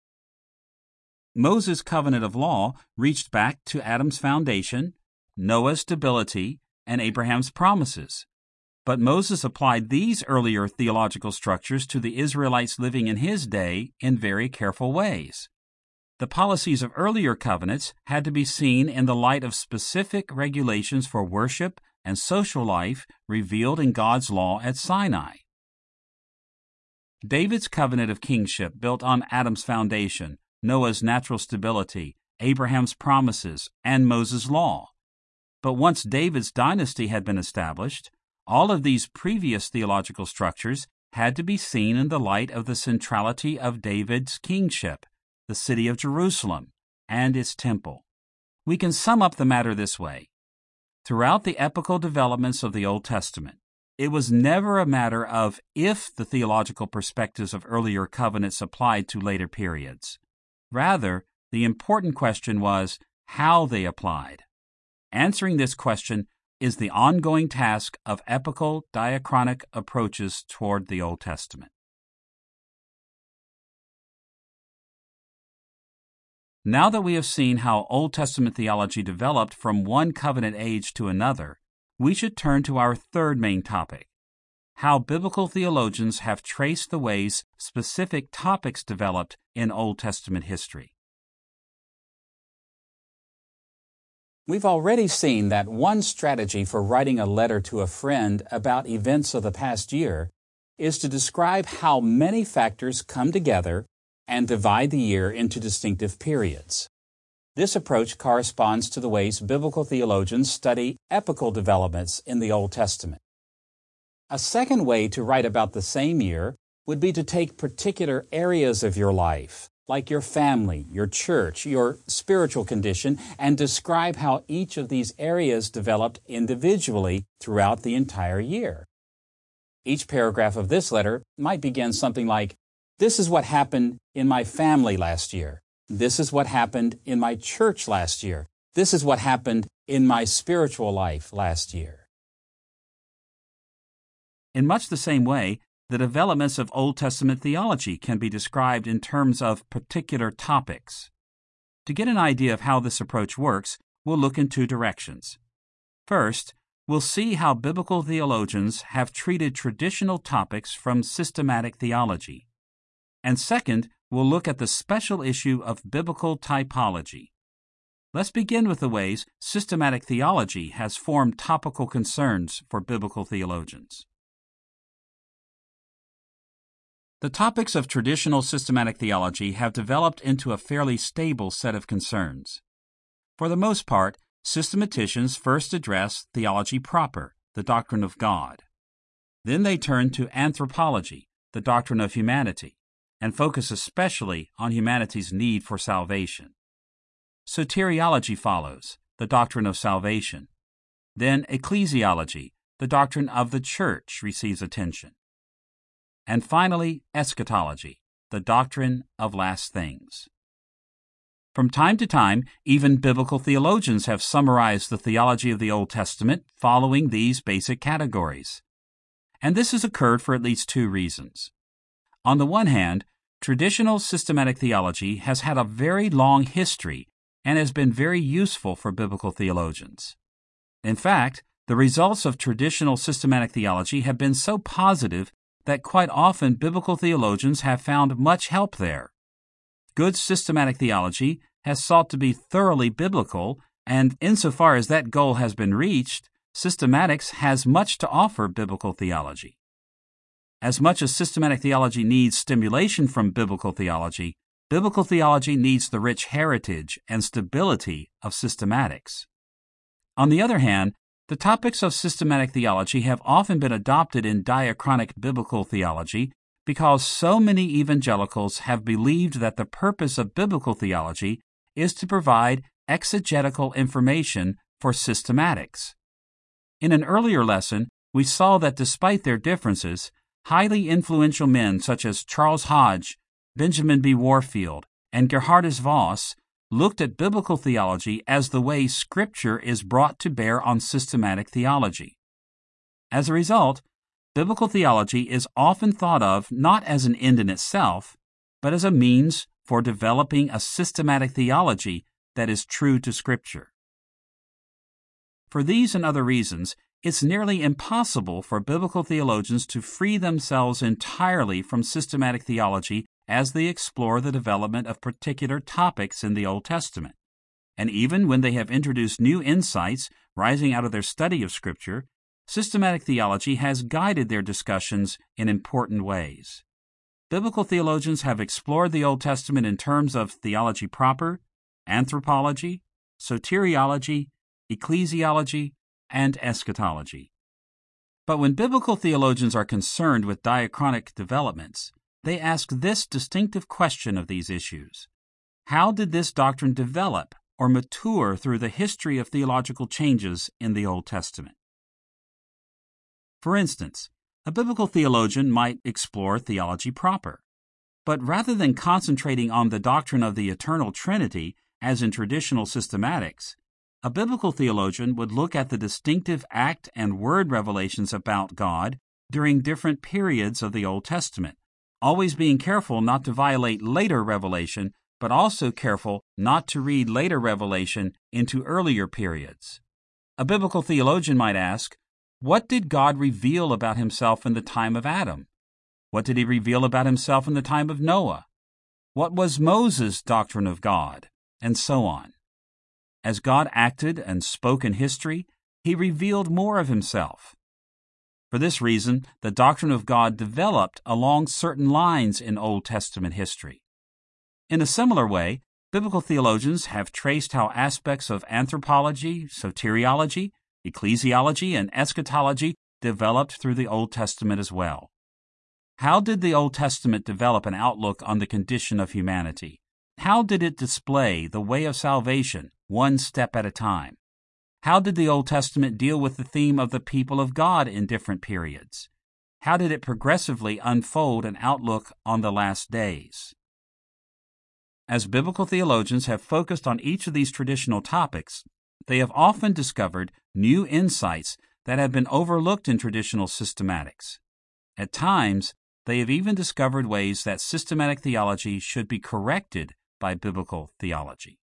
Speaker 2: Moses' covenant of law reached back to Adam's foundation, Noah's stability, and Abraham's promises. But Moses applied these earlier theological structures to the Israelites living in his day in very careful ways. The policies of earlier covenants had to be seen in the light of specific regulations for worship and social life revealed in God's law at Sinai. David's covenant of kingship built on Adam's foundation, Noah's natural stability, Abraham's promises, and Moses' law. But once David's dynasty had been established, all of these previous theological structures had to be seen in the light of the centrality of David's kingship, the city of Jerusalem, and its temple. We can sum up the matter this way. Throughout the epochal developments of the Old Testament, it was never a matter of if the theological perspectives of earlier covenants applied to later periods. Rather, the important question was how they applied. Answering this question is the ongoing task of epochal diachronic approaches toward the Old Testament. Now that we have seen how Old Testament theology developed from one covenant age to another, we should turn to our third main topic, how biblical theologians have traced the ways specific topics developed in Old Testament history.
Speaker 1: We've already seen that one strategy for writing a letter to a friend about events of the past year is to describe how many factors come together and divide the year into distinctive periods. This approach corresponds to the ways biblical theologians study epochal developments in the Old Testament. A second way to write about the same year would be to take particular areas of your life, like your family, your church, your spiritual condition, and describe how each of these areas developed individually throughout the entire year. Each paragraph of this letter might begin something like, "This is what happened in my family last year. This is what happened in my church last year. This is what happened in my spiritual life last year."
Speaker 2: In much the same way, the developments of Old Testament theology can be described in terms of particular topics. To get an idea of how this approach works, we'll look in two directions. First, we'll see how biblical theologians have treated traditional topics from systematic theology. And second, we'll look at the special issue of biblical typology. Let's begin with the ways systematic theology has formed topical concerns for biblical theologians. The topics of traditional systematic theology have developed into a fairly stable set of concerns. For the most part, systematicians first address theology proper, the doctrine of God. Then they turn to anthropology, the doctrine of humanity, and focus especially on humanity's need for salvation. Soteriology follows, the doctrine of salvation. Then ecclesiology, the doctrine of the church, receives attention. And finally, eschatology, the doctrine of last things. From time to time, even biblical theologians have summarized the theology of the Old Testament following these basic categories. And this has occurred for at least two reasons. On the one hand, traditional systematic theology has had a very long history and has been very useful for biblical theologians. In fact, the results of traditional systematic theology have been so positive that quite often biblical theologians have found much help there. Good systematic theology has sought to be thoroughly biblical, and insofar as that goal has been reached, systematics has much to offer biblical theology. As much as systematic theology needs stimulation from biblical theology needs the rich heritage and stability of systematics. On the other hand, the topics of systematic theology have often been adopted in diachronic biblical theology because so many evangelicals have believed that the purpose of biblical theology is to provide exegetical information for systematics. In an earlier lesson, we saw that despite their differences, highly influential men such as Charles Hodge, Benjamin B. Warfield, and Gerhardus Voss looked at biblical theology as the way Scripture is brought to bear on systematic theology. As a result, biblical theology is often thought of not as an end in itself, but as a means for developing a systematic theology that is true to Scripture. For these and other reasons, it's nearly impossible for biblical theologians to free themselves entirely from systematic theology as they explore the development of particular topics in the Old Testament. And even when they have introduced new insights rising out of their study of Scripture, systematic theology has guided their discussions in important ways. Biblical theologians have explored the Old Testament in terms of theology proper, anthropology, soteriology, ecclesiology, and eschatology. But when biblical theologians are concerned with diachronic developments, they ask this distinctive question of these issues: how did this doctrine develop or mature through the history of theological changes in the Old Testament? For instance, a biblical theologian might explore theology proper, but rather than concentrating on the doctrine of the eternal Trinity as in traditional systematics, a biblical theologian would look at the distinctive act and word revelations about God during different periods of the Old Testament, always being careful not to violate later revelation, but also careful not to read later revelation into earlier periods. A biblical theologian might ask, what did God reveal about himself in the time of Adam? What did he reveal about himself in the time of Noah? What was Moses' doctrine of God? And so on. As God acted and spoke in history, he revealed more of himself. For this reason, the doctrine of God developed along certain lines in Old Testament history. In a similar way, biblical theologians have traced how aspects of anthropology, soteriology, ecclesiology, and eschatology developed through the Old Testament as well. How did the Old Testament develop an outlook on the condition of humanity? How did it display the way of salvation one step at a time? How did the Old Testament deal with the theme of the people of God in different periods? How did it progressively unfold an outlook on the last days? As biblical theologians have focused on each of these traditional topics, they have often discovered new insights that have been overlooked in traditional systematics. At times, they have even discovered ways that systematic theology should be corrected by biblical theology.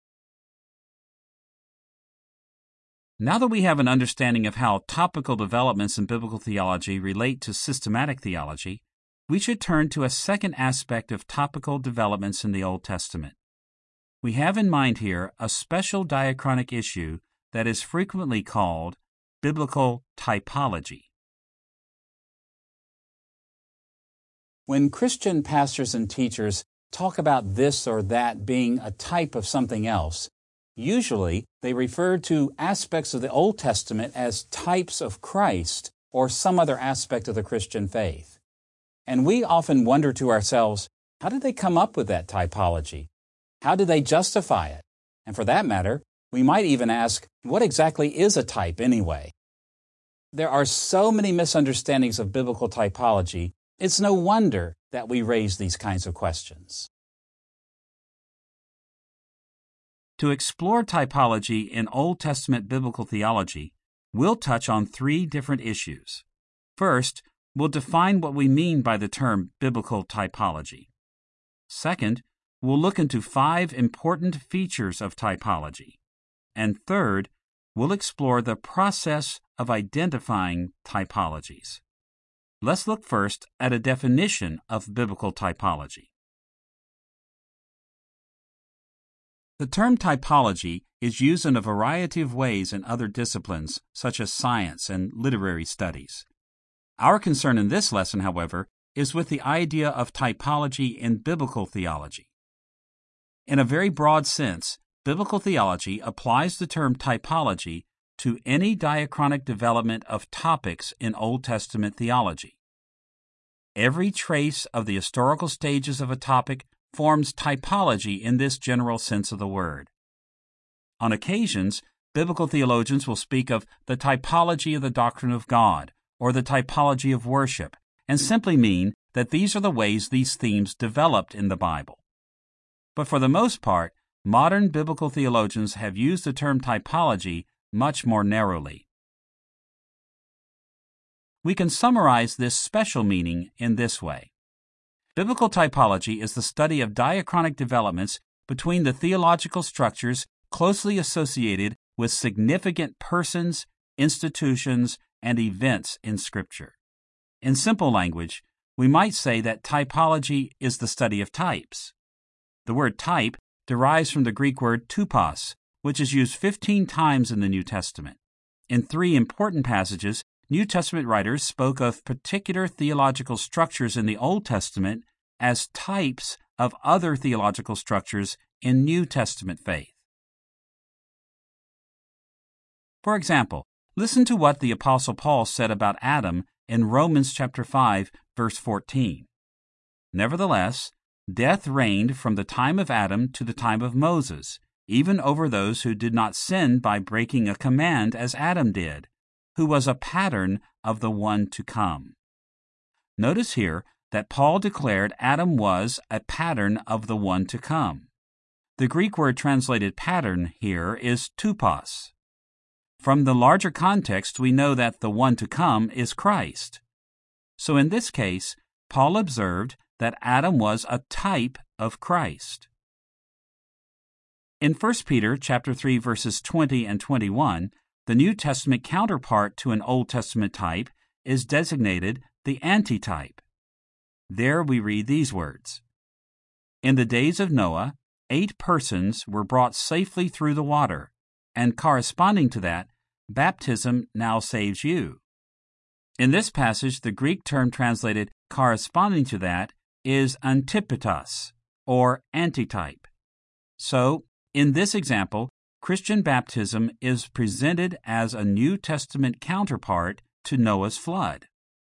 Speaker 2: Now that we have an understanding of how topical developments in biblical theology relate to systematic theology, we should turn to a second aspect of topical developments in the Old Testament. We have in mind here a special diachronic issue that is frequently called biblical typology.
Speaker 1: When Christian pastors and teachers talk about this or that being a type of something else, usually they refer to aspects of the Old Testament as types of Christ or some other aspect of the Christian faith. And we often wonder to ourselves, how did they come up with that typology? How did they justify it? And for that matter, we might even ask, what exactly is a type anyway? There are so many misunderstandings of biblical typology, it's no wonder that we raise these kinds of questions.
Speaker 2: To explore typology in Old Testament biblical theology, we'll touch on three different issues. First, we'll define what we mean by the term biblical typology. Second, we'll look into 5 important features of typology. And third, we'll explore the process of identifying typologies. Let's look first at a definition of biblical typology. The term typology is used in a variety of ways in other disciplines, such as science and literary studies. Our concern in this lesson, however, is with the idea of typology in biblical theology. In a very broad sense, biblical theology applies the term typology to any diachronic development of topics in Old Testament theology. Every trace of the historical stages of a topic forms typology in this general sense of the word. On occasions, biblical theologians will speak of the typology of the doctrine of God or the typology of worship, and simply mean that these are the ways these themes developed in the Bible. But for the most part, modern biblical theologians have used the term typology much more narrowly. We can summarize this special meaning in this way. Biblical typology is the study of diachronic developments between the theological structures closely associated with significant persons, institutions, and events in Scripture. In simple language, we might say that typology is the study of types. The word type derives from the Greek word tupos, which is used 15 times in the New Testament. In 3 important passages, New Testament writers spoke of particular theological structures in the Old Testament as types of other theological structures in New Testament faith. For example, listen to what the Apostle Paul said about Adam in Romans chapter 5, verse 14. Nevertheless, death reigned from the time of Adam to the time of Moses, even over those who did not sin by breaking a command as Adam did, who was a pattern of the one to come. Notice here that Paul declared Adam was a pattern of the one to come. The Greek word translated pattern here is tupos. From the larger context, we know that the one to come is Christ. So in this case, Paul observed that Adam was a type of Christ. In 1 Peter chapter 3 verses 20 and 21, the New Testament counterpart to an Old Testament type is designated the antitype. There we read these words: In the days of Noah, 8 persons were brought safely through the water, and corresponding to that, baptism now saves you. In this passage, the Greek term translated corresponding to that is antipatos, or antitype. So, in this example, Christian baptism is presented as a New Testament counterpart to Noah's flood.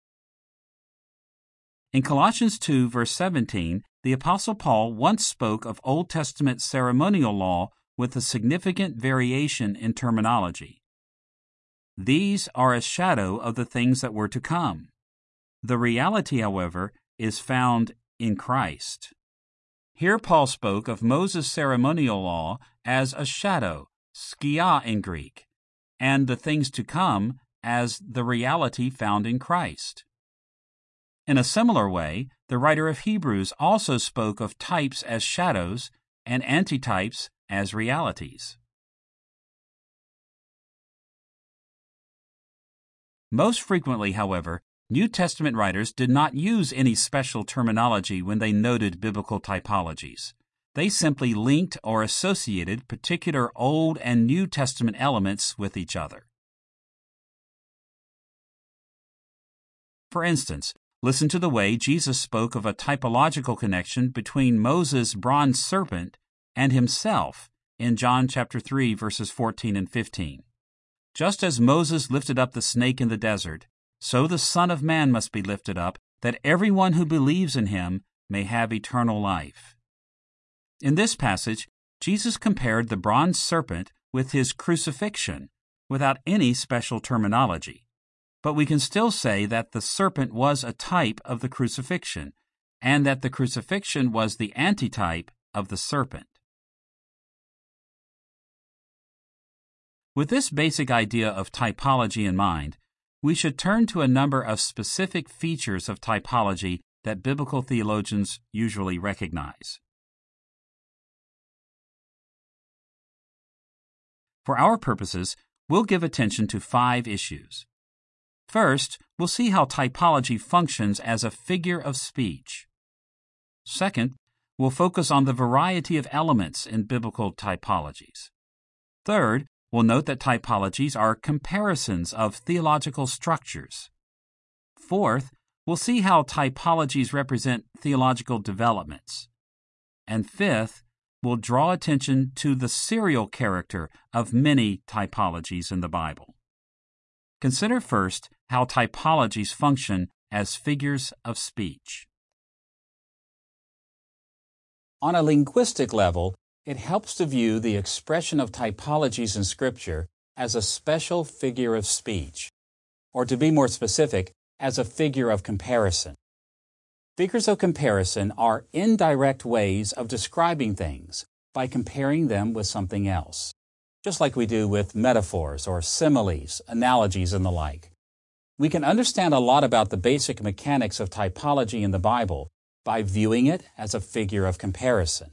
Speaker 2: In Colossians 2, verse 17, the Apostle Paul once spoke of Old Testament ceremonial law with a significant variation in terminology. These are a shadow of the things that were to come. The reality, however, is found in Christ. Here Paul spoke of Moses' ceremonial law as a shadow, skia in Greek, and the things to come as the reality found in Christ. In a similar way, the writer of Hebrews also spoke of types as shadows and antitypes as realities. Most frequently, however, New Testament writers did not use any special terminology when they noted biblical typologies. They simply linked or associated particular Old and New Testament elements with each other. For instance, listen to the way Jesus spoke of a typological connection between Moses' bronze serpent and himself in John chapter 3, verses 14 and 15. Just as Moses lifted up the snake in the desert, so the Son of Man must be lifted up, that everyone who believes in him may have eternal life. In this passage, Jesus compared the bronze serpent with his crucifixion without any special terminology. But we can still say that the serpent was a type of the crucifixion, and that the crucifixion was the antitype of the serpent. With this basic idea of typology in mind, we should turn to a number of specific features of typology that biblical theologians usually recognize. For our purposes, we'll give attention to 5 issues. First, we'll see how typology functions as a figure of speech. Second, we'll focus on the variety of elements in biblical typologies. Third, we'll note that typologies are comparisons of theological structures. Fourth, we'll see how typologies represent theological developments. And fifth, we'll draw attention to the serial character of many typologies in the Bible. Consider first how typologies function as figures of speech.
Speaker 1: On a linguistic level, it helps to view the expression of typologies in Scripture as a special figure of speech, or to be more specific, as a figure of comparison. Figures of comparison are indirect ways of describing things by comparing them with something else, just like we do with metaphors or similes, analogies, and the like. We can understand a lot about the basic mechanics of typology in the Bible by viewing it as a figure of comparison.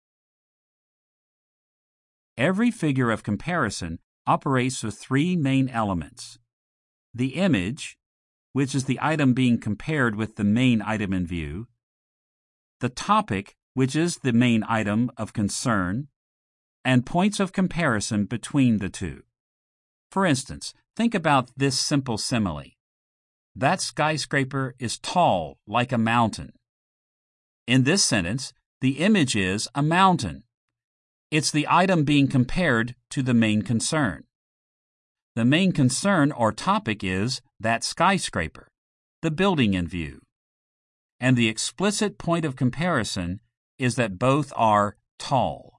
Speaker 2: Every figure of comparison operates with 3 main elements: the image, which is the item being compared with the main item in view; the topic, which is the main item of concern; and points of comparison between the two. For instance, think about this simple simile. That skyscraper is tall like a mountain. In this sentence, the image is a mountain. It's the item being compared to the main concern. The main concern or topic is that skyscraper, the building in view. And the explicit point of comparison is that both are tall.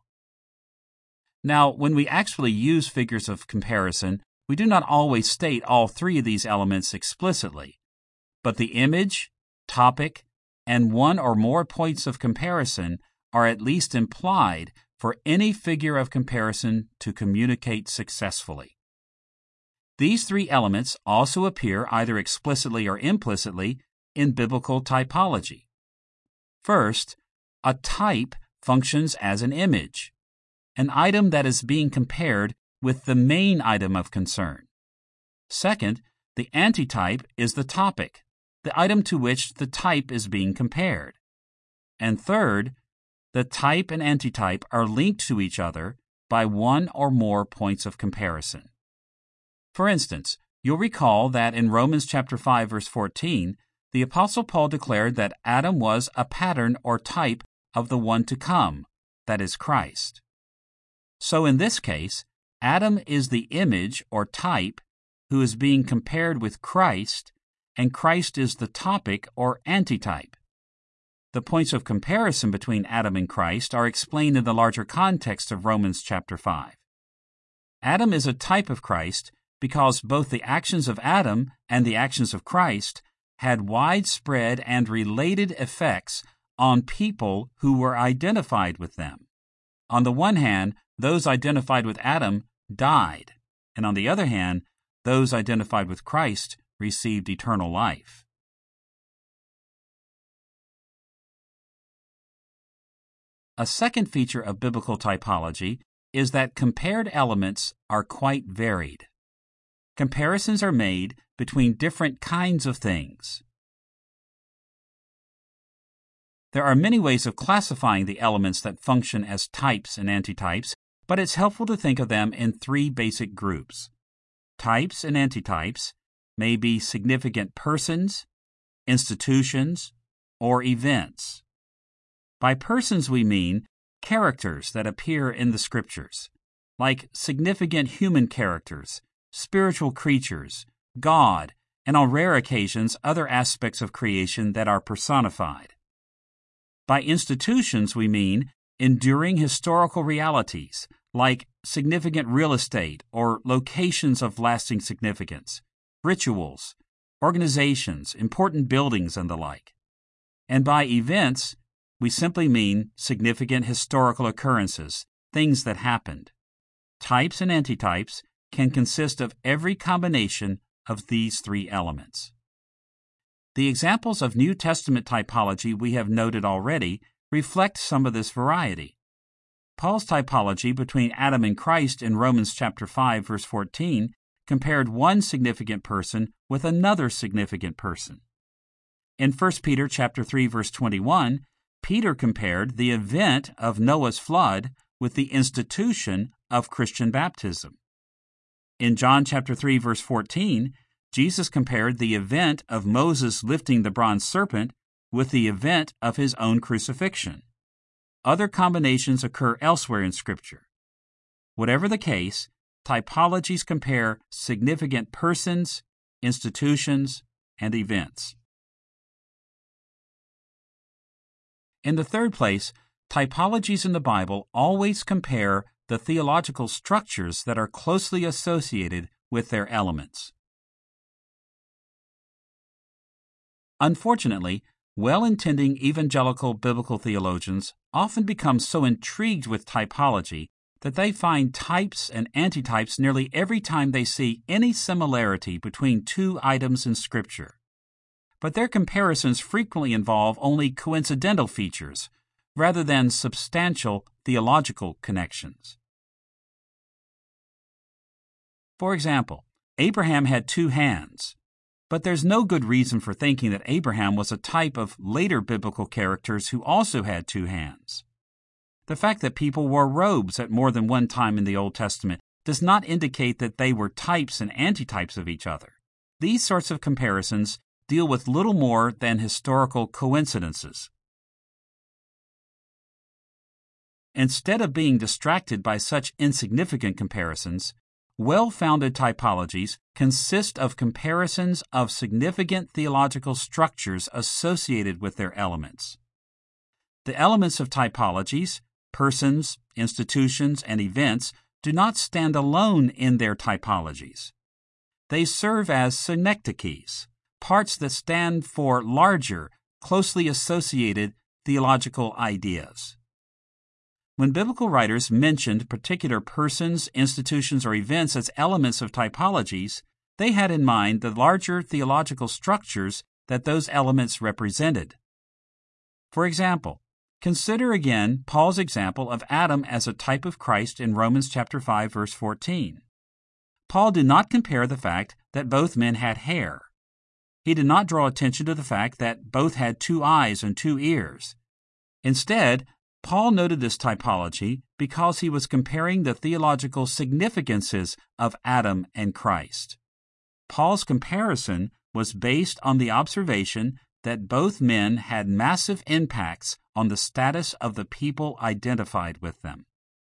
Speaker 2: Now, when we actually use figures of comparison, we do not always state all 3 of these elements explicitly, but the image, topic, and 1 or more points of comparison are at least implied for any figure of comparison to communicate successfully. These 3 elements also appear either explicitly or implicitly in biblical typology. First, a type functions as an image, an item that is being compared with the main item of concern. Second, the antitype is the topic, the item to which the type is being compared. And third, the type and antitype are linked to each other by 1 or more points of comparison. For instance, you'll recall that in Romans chapter 5, verse 14, the Apostle Paul declared that Adam was a pattern or type of the one to come, that is Christ. So in this case, Adam is the image or type who is being compared with Christ, and Christ is the topic or antitype. The points of comparison between Adam and Christ are explained in the larger context of Romans chapter 5. Adam is a type of Christ because both the actions of Adam and the actions of Christ had widespread and related effects on people who were identified with them. On the one hand, those identified with Adam died, and on the other hand, those identified with Christ received eternal life. A second feature of biblical typology is that compared elements are quite varied. Comparisons are made between different kinds of things. There are many ways of classifying the elements that function as types and antitypes, but it's helpful to think of them in three basic groups. Types and antitypes may be significant persons, institutions, or events. By persons we mean characters that appear in the Scriptures, like significant human characters, spiritual creatures, God, and on rare occasions other aspects of creation that are personified. By institutions we mean enduring historical realities, like significant real estate or locations of lasting significance, rituals, organizations, important buildings, and the like. And by events, we simply mean significant historical occurrences, things that happened. Types and antitypes can consist of every combination of these three elements. The examples of New Testament typology we have noted already reflect some of this variety. Paul's typology between Adam and Christ in Romans chapter 5, verse 14 compared one significant person with another significant person. In 1 Peter chapter 3, verse 21, Peter compared the event of Noah's flood with the institution of Christian baptism. In John chapter 3, verse 14, Jesus compared the event of Moses lifting the bronze serpent with the event of his own crucifixion. Other combinations occur elsewhere in Scripture. Whatever the case, typologies compare significant persons, institutions, and events. In the third place, typologies in the Bible always compare the theological structures that are closely associated with their elements. Unfortunately, well-intending evangelical biblical theologians often become so intrigued with typology that they find types and antitypes nearly every time they see any similarity between two items in Scripture. But their comparisons frequently involve only coincidental features rather than substantial theological connections. For example, Abraham had two hands, but there's no good reason for thinking that Abraham was a type of later biblical characters who also had two hands. The fact that people wore robes at more than one time in the Old Testament does not indicate that they were types and antitypes of each other. These sorts of comparisons deal with little more than historical coincidences. Instead of being distracted by such insignificant comparisons, well-founded typologies consist of comparisons of significant theological structures associated with their elements. The elements of typologies, persons, institutions, and events, do not stand alone in their typologies. They serve as synecdoches, parts that stand for larger, closely associated theological ideas. When biblical writers mentioned particular persons, institutions, or events as elements of typologies, they had in mind the larger theological structures that those elements represented. For example, consider again Paul's example of Adam as a type of Christ in Romans chapter 5, verse 14. Paul did not compare the fact that both men had hair. He did not draw attention to the fact that both had two eyes and two ears. Instead, Paul noted this typology because he was comparing the theological significances of Adam and Christ. Paul's comparison was based on the observation that both men had massive impacts on the status of the people identified with them.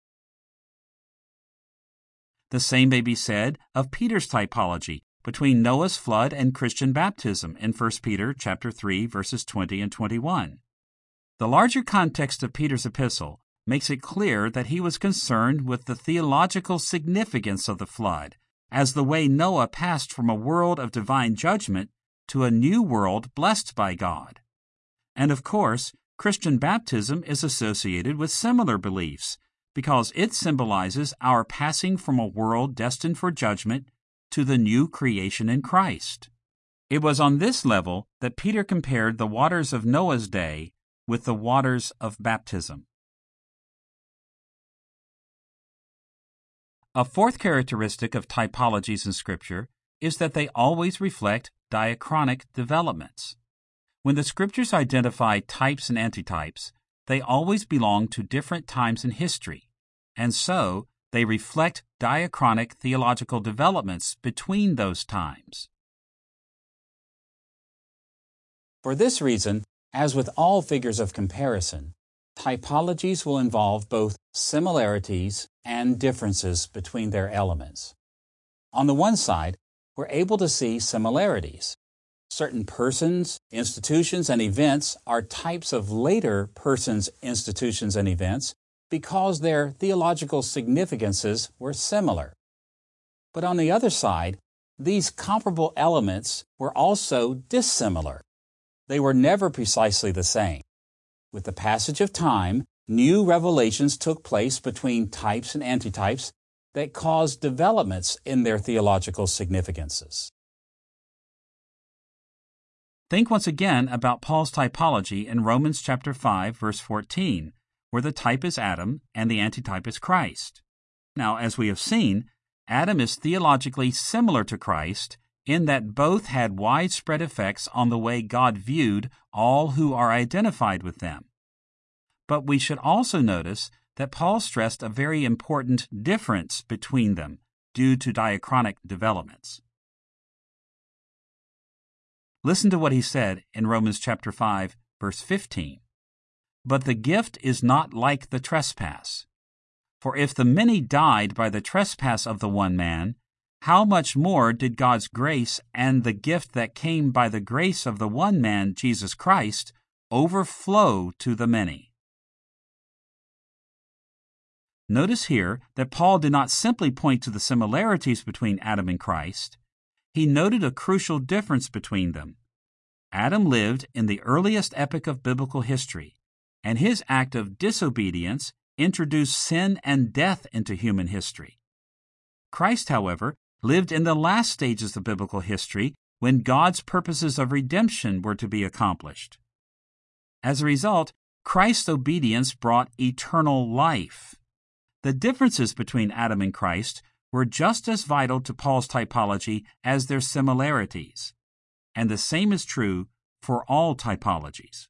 Speaker 2: The same may be said of Peter's typology between Noah's flood and Christian baptism in 1 Peter chapter 3, verses 20 and 21. The larger context of Peter's epistle makes it clear that he was concerned with the theological significance of the flood as the way Noah passed from a world of divine judgment to a new world blessed by God. And of course, Christian baptism is associated with similar beliefs because it symbolizes our passing from a world destined for judgment to the new creation in Christ. It was on this level that Peter compared the waters of Noah's day with the waters of baptism. A fourth characteristic of typologies in Scripture is that they always reflect diachronic developments. When the Scriptures identify types and antitypes, they always belong to different times in history, and so they reflect diachronic theological developments between those times.
Speaker 1: For this reason, as with all figures of comparison, typologies will involve both similarities and differences between their elements. On the one side, we're able to see similarities. Certain persons, institutions, and events are types of later persons, institutions, and events because their theological significances were similar. But on the other side, these comparable elements were also dissimilar. They were never precisely the same. With the passage of time, new revelations took place between types and antitypes that caused developments in their theological significances.
Speaker 2: Think once again about Paul's typology in Romans chapter 5, verse 14, where the type is Adam and the antitype is Christ. Now, as we have seen, Adam is theologically similar to Christ in that both had widespread effects on the way God viewed all who are identified with them. But we should also notice that Paul stressed a very important difference between them due to diachronic developments. Listen to what he said in Romans chapter 5, verse 15. But the gift is not like the trespass. For if the many died by the trespass of the one man, how much more did God's grace and the gift that came by the grace of the one man, Jesus Christ, overflow to the many? Notice here that Paul did not simply point to the similarities between Adam and Christ. He noted a crucial difference between them. Adam lived in the earliest epoch of biblical history, and his act of disobedience introduced sin and death into human history. Christ, however, lived in the last stages of biblical history when God's purposes of redemption were to be accomplished. As a result, Christ's obedience brought eternal life. The differences between Adam and Christ were just as vital to Paul's typology as their similarities, and the same is true for all typologies.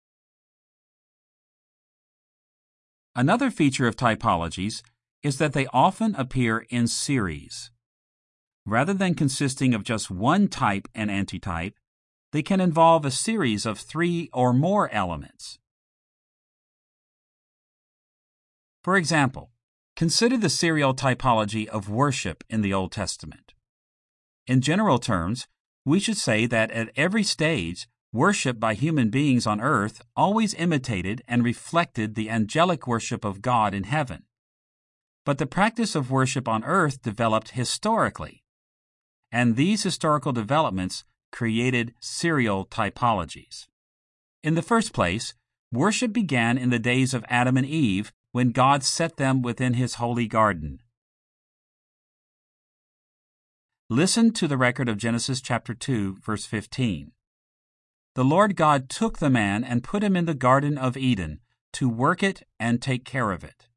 Speaker 2: Another feature of typologies is that they often appear in series. Rather than consisting of just one type and antitype, they can involve a series of 3 or more elements. For example, consider the serial typology of worship in the Old Testament. In general terms, we should say that at every stage, worship by human beings on earth always imitated and reflected the angelic worship of God in heaven. But the practice of worship on earth developed historically, and these historical developments created serial typologies. In the first place, worship began in the days of Adam and Eve when God set them within His holy garden. Listen to the record of Genesis chapter 2, verse 15. The Lord God took the man and put him in the Garden of Eden to work it and take care of it.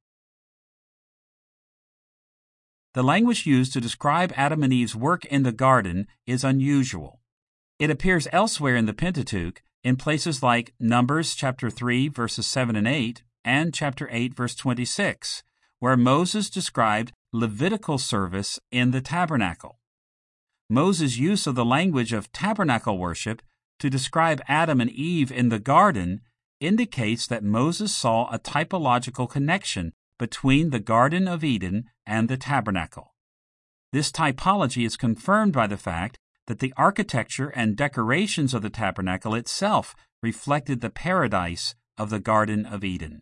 Speaker 2: The language used to describe Adam and Eve's work in the garden is unusual. It appears elsewhere in the Pentateuch in places like Numbers chapter 3, verses 7 and 8, and chapter 8, verse 26, where Moses described Levitical service in the tabernacle. Moses' use of the language of tabernacle worship to describe Adam and Eve in the garden indicates that Moses saw a typological connection between the Garden of Eden and the tabernacle. This typology is confirmed by the fact that the architecture and decorations of the tabernacle itself reflected the paradise of the Garden of Eden.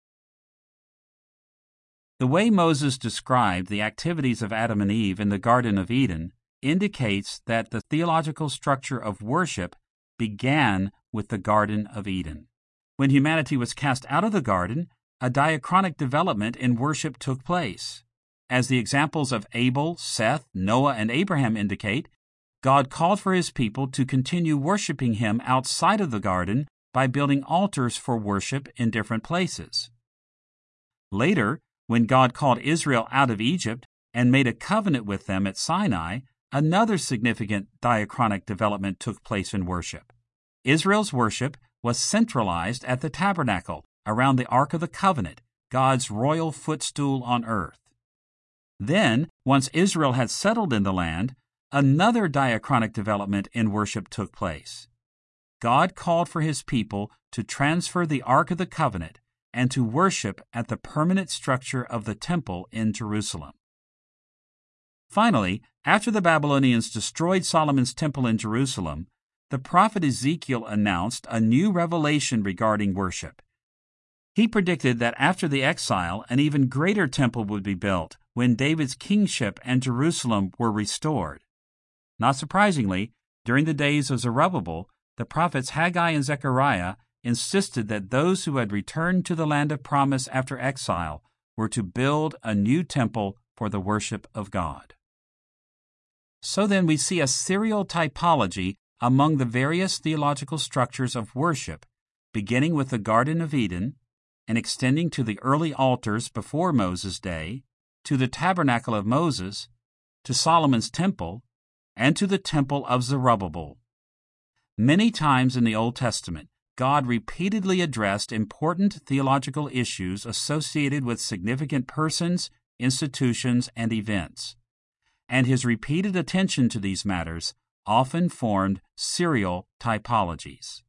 Speaker 2: The way Moses described the activities of Adam and Eve in the Garden of Eden indicates that the theological structure of worship began with the Garden of Eden. When humanity was cast out of the garden, a diachronic development in worship took place. As the examples of Abel, Seth, Noah, and Abraham indicate, God called for His people to continue worshiping Him outside of the garden by building altars for worship in different places. Later, when God called Israel out of Egypt and made a covenant with them at Sinai, another significant diachronic development took place in worship. Israel's worship was centralized at the tabernacle around the Ark of the Covenant, God's royal footstool on earth. Then, once Israel had settled in the land, another diachronic development in worship took place. God called for His people to transfer the Ark of the Covenant and to worship at the permanent structure of the temple in Jerusalem. Finally, after the Babylonians destroyed Solomon's temple in Jerusalem, the prophet Ezekiel announced a new revelation regarding worship. He predicted that after the exile, an even greater temple would be built when David's kingship and Jerusalem were restored. Not surprisingly, during the days of Zerubbabel, the prophets Haggai and Zechariah insisted that those who had returned to the land of promise after exile were to build a new temple for the worship of God. So then we see a serial typology among the various theological structures of worship, beginning with the Garden of Eden and extending to the early altars before Moses' day, to the tabernacle of Moses, to Solomon's temple, and to the temple of Zerubbabel. Many times in the Old Testament, God repeatedly addressed important theological issues associated with significant persons, institutions, and events, and His repeated attention to these matters often formed serial typologies.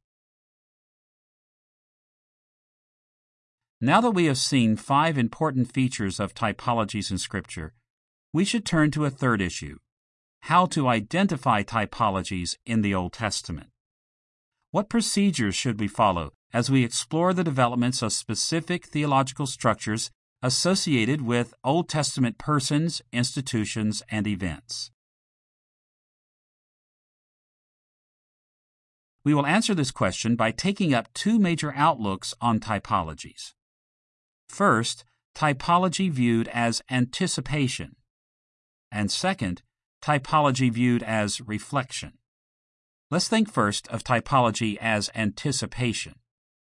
Speaker 2: Now that we have seen 5 important features of typologies in Scripture, we should turn to a third issue: how to identify typologies in the Old Testament. What procedures should we follow as we explore the developments of specific theological structures associated with Old Testament persons, institutions, and events? We will answer this question by taking up 2 major outlooks on typologies. First, typology viewed as anticipation, and second, typology viewed as reflection. Let's think first of typology as anticipation.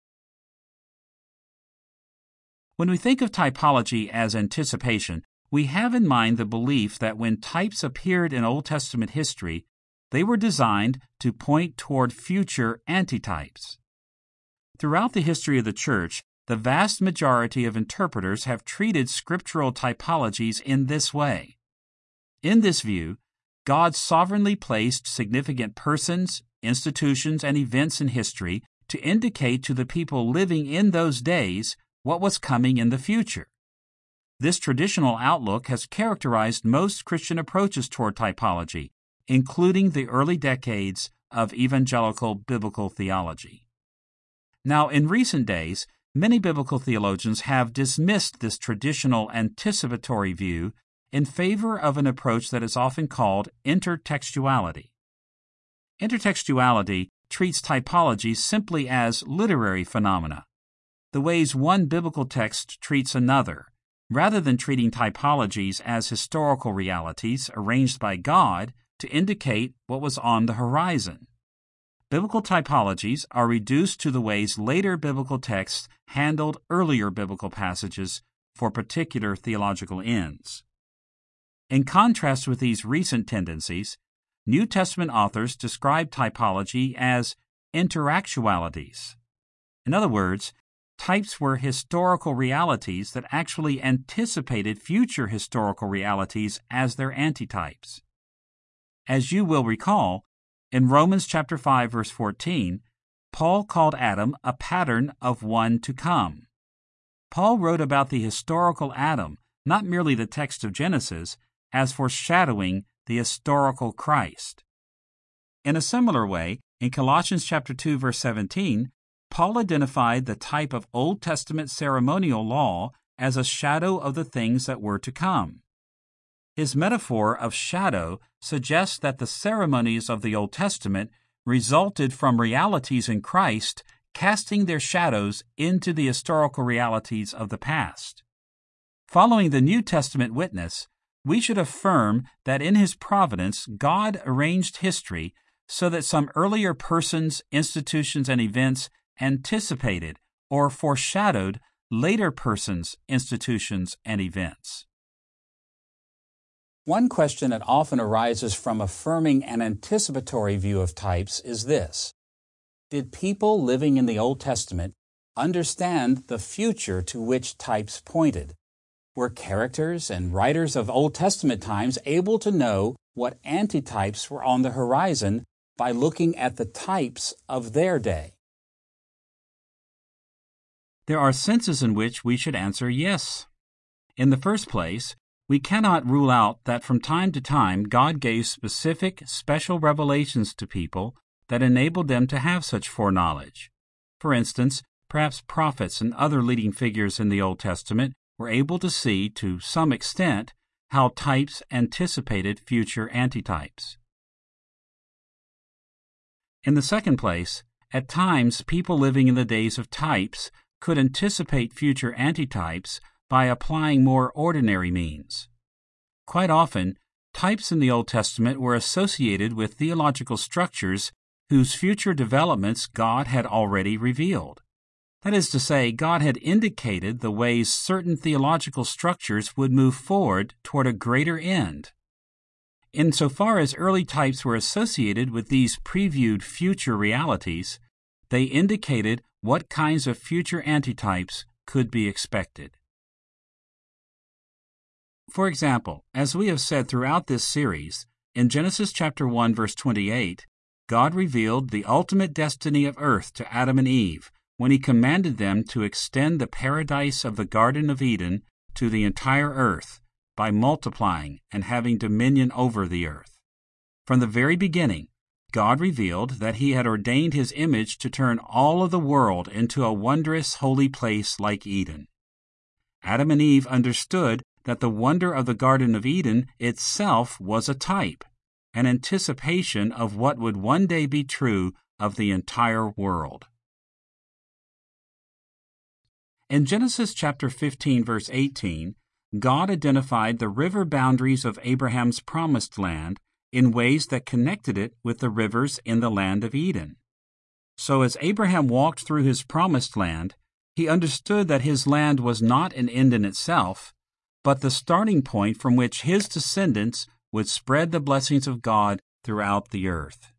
Speaker 2: When we think of typology as anticipation, we have in mind the belief that when types appeared in Old Testament history, they were designed to point toward future antitypes. Throughout the history of the Church, the vast majority of interpreters have treated scriptural typologies in this way. In this view, God sovereignly placed significant persons, institutions, and events in history to indicate to the people living in those days what was coming in the future. This traditional outlook has characterized most Christian approaches toward typology, including the early decades of evangelical biblical theology. Now, in recent days, many biblical theologians have dismissed this traditional anticipatory view in favor of an approach that is often called intertextuality. Intertextuality treats typology simply as literary phenomena, the ways one biblical text treats another, rather than treating typologies as historical realities arranged by God to indicate what was on the horizon. Biblical typologies are reduced to the ways later biblical texts handled earlier biblical passages for particular theological ends. In contrast with these recent tendencies, New Testament authors describe typology as interactualities. In other words, types were historical realities that actually anticipated future historical realities as their antitypes. As you will recall, in Romans chapter 5, verse 14, Paul called Adam a pattern of one to come. Paul wrote about the historical Adam, not merely the text of Genesis, as foreshadowing the historical Christ. In a similar way, in Colossians chapter 2, verse 17, Paul identified the type of Old Testament ceremonial law as a shadow of the things that were to come. His metaphor of shadow suggests that the ceremonies of the Old Testament resulted from realities in Christ casting their shadows into the historical realities of the past. Following the New Testament witness, we should affirm that in His providence, God arranged history so that some earlier persons, institutions, and events anticipated or foreshadowed later persons, institutions, and events.
Speaker 1: One question that often arises from affirming an anticipatory view of types is this: did people living in the Old Testament understand the future to which types pointed? Were characters and writers of Old Testament times able to know what antitypes were on the horizon by looking at the types of their day?
Speaker 2: There are senses in which we should answer yes. In the first place, we cannot rule out that from time to time God gave specific, special revelations to people that enabled them to have such foreknowledge. For instance, perhaps prophets and other leading figures in the Old Testament were able to see, to some extent, how types anticipated future antitypes. In the second place, at times people living in the days of types could anticipate future antitypes by applying more ordinary means. Quite often, types in the Old Testament were associated with theological structures whose future developments God had already revealed. That is to say, God had indicated the ways certain theological structures would move forward toward a greater end. Insofar as early types were associated with these previewed future realities, they indicated what kinds of future antitypes could be expected. For example, as we have said throughout this series, in Genesis chapter 1, verse 28, God revealed the ultimate destiny of earth to Adam and Eve when He commanded them to extend the paradise of the Garden of Eden to the entire earth by multiplying and having dominion over the earth. From the very beginning, God revealed that He had ordained His image to turn all of the world into a wondrous holy place like Eden. Adam and Eve understood that the wonder of the Garden of Eden itself was a type, an anticipation of what would one day be true of the entire world. In Genesis chapter 15, verse 18, God identified the river boundaries of Abraham's promised land in ways that connected it with the rivers in the land of Eden. So as Abraham walked through his promised land, he understood that his land was not an end in itself, but the starting point from which his descendants would spread the blessings of God throughout the earth.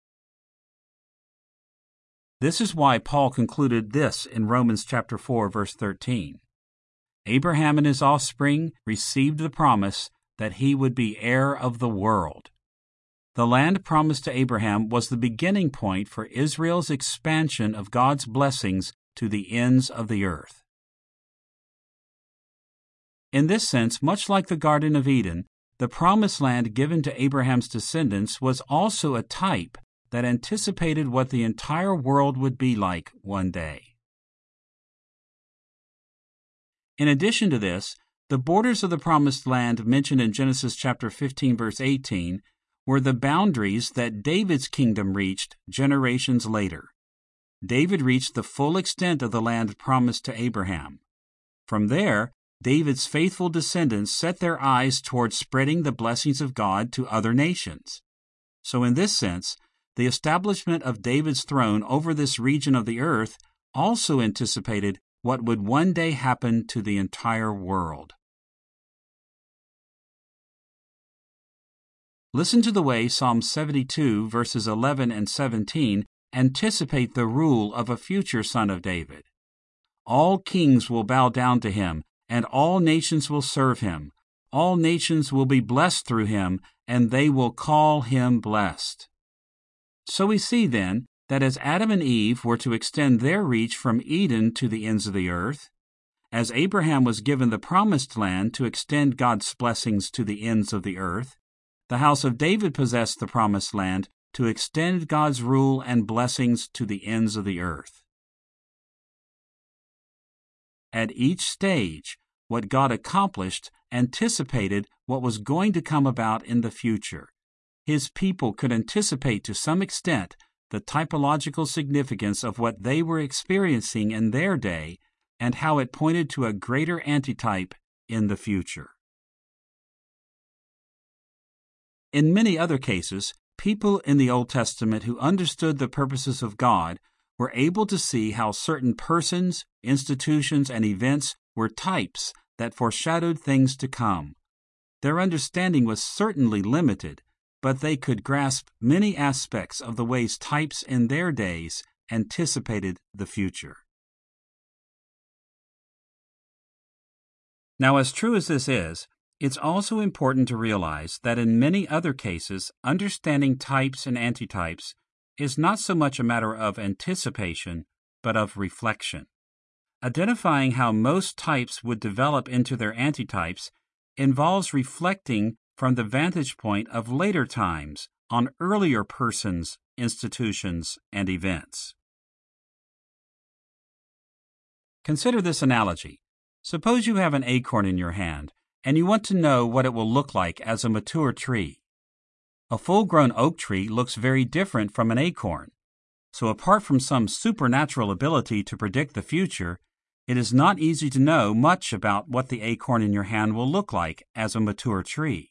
Speaker 2: This is why Paul concluded this in Romans chapter 4, verse 13. Abraham and his offspring received the promise that he would be heir of the world. The land promised to Abraham was the beginning point for Israel's expansion of God's blessings to the ends of the earth. In this sense, much like the Garden of Eden, the promised land given to Abraham's descendants was also a type that anticipated what the entire world would be like one day. In addition to this, the borders of the promised land mentioned in Genesis chapter 15, verse 18, were the boundaries that David's kingdom reached generations later. David reached the full extent of the land promised to Abraham. From there, David's faithful descendants set their eyes toward spreading the blessings of God to other nations. So in this sense, the establishment of David's throne over this region of the earth also anticipated what would one day happen to the entire world. Listen to the way Psalm 72, verses 11 and 17 anticipate the rule of a future son of David. All kings will bow down to him, and all nations will serve him. All nations will be blessed through him, and they will call him blessed. So we see then that as Adam and Eve were to extend their reach from Eden to the ends of the earth, as Abraham was given the promised land to extend God's blessings to the ends of the earth, the house of David possessed the promised land to extend God's rule and blessings to the ends of the earth. At each stage, what God accomplished anticipated what was going to come about in the future. His people could anticipate to some extent the typological significance of what they were experiencing in their day and how it pointed to a greater antitype in the future. In many other cases, people in the Old Testament who understood the purposes of God were able to see how certain persons, institutions, and events were types that foreshadowed things to come. Their understanding was certainly limited, but they could grasp many aspects of the ways types in their days anticipated the future. Now, as true as this is, it's also important to realize that in many other cases, understanding types and antitypes is not so much a matter of anticipation, but of reflection. Identifying how most types would develop into their antitypes involves reflecting from the vantage point of later times on earlier persons, institutions, and events. Consider this analogy. Suppose you have an acorn in your hand, and you want to know what it will look like as a mature tree. A full-grown oak tree looks very different from an acorn. So apart from some supernatural ability to predict the future, it is not easy to know much about what the acorn in your hand will look like as a mature tree.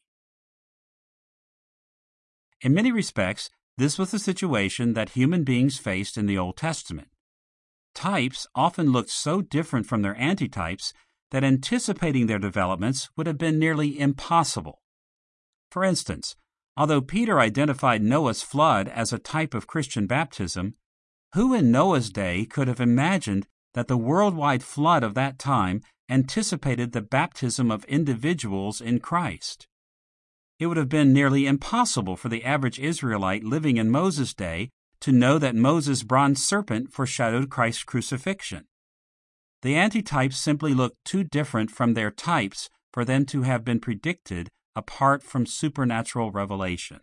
Speaker 2: In many respects, this was the situation that human beings faced in the Old Testament. Types often looked so different from their antitypes that anticipating their developments would have been nearly impossible. For instance, although Peter identified Noah's flood as a type of Christian baptism, who in Noah's day could have imagined that the worldwide flood of that time anticipated the baptism of individuals in Christ? It would have been nearly impossible for the average Israelite living in Moses' day to know that Moses' bronze serpent foreshadowed Christ's crucifixion. The antitypes simply looked too different from their types for them to have been predicted apart from supernatural revelation.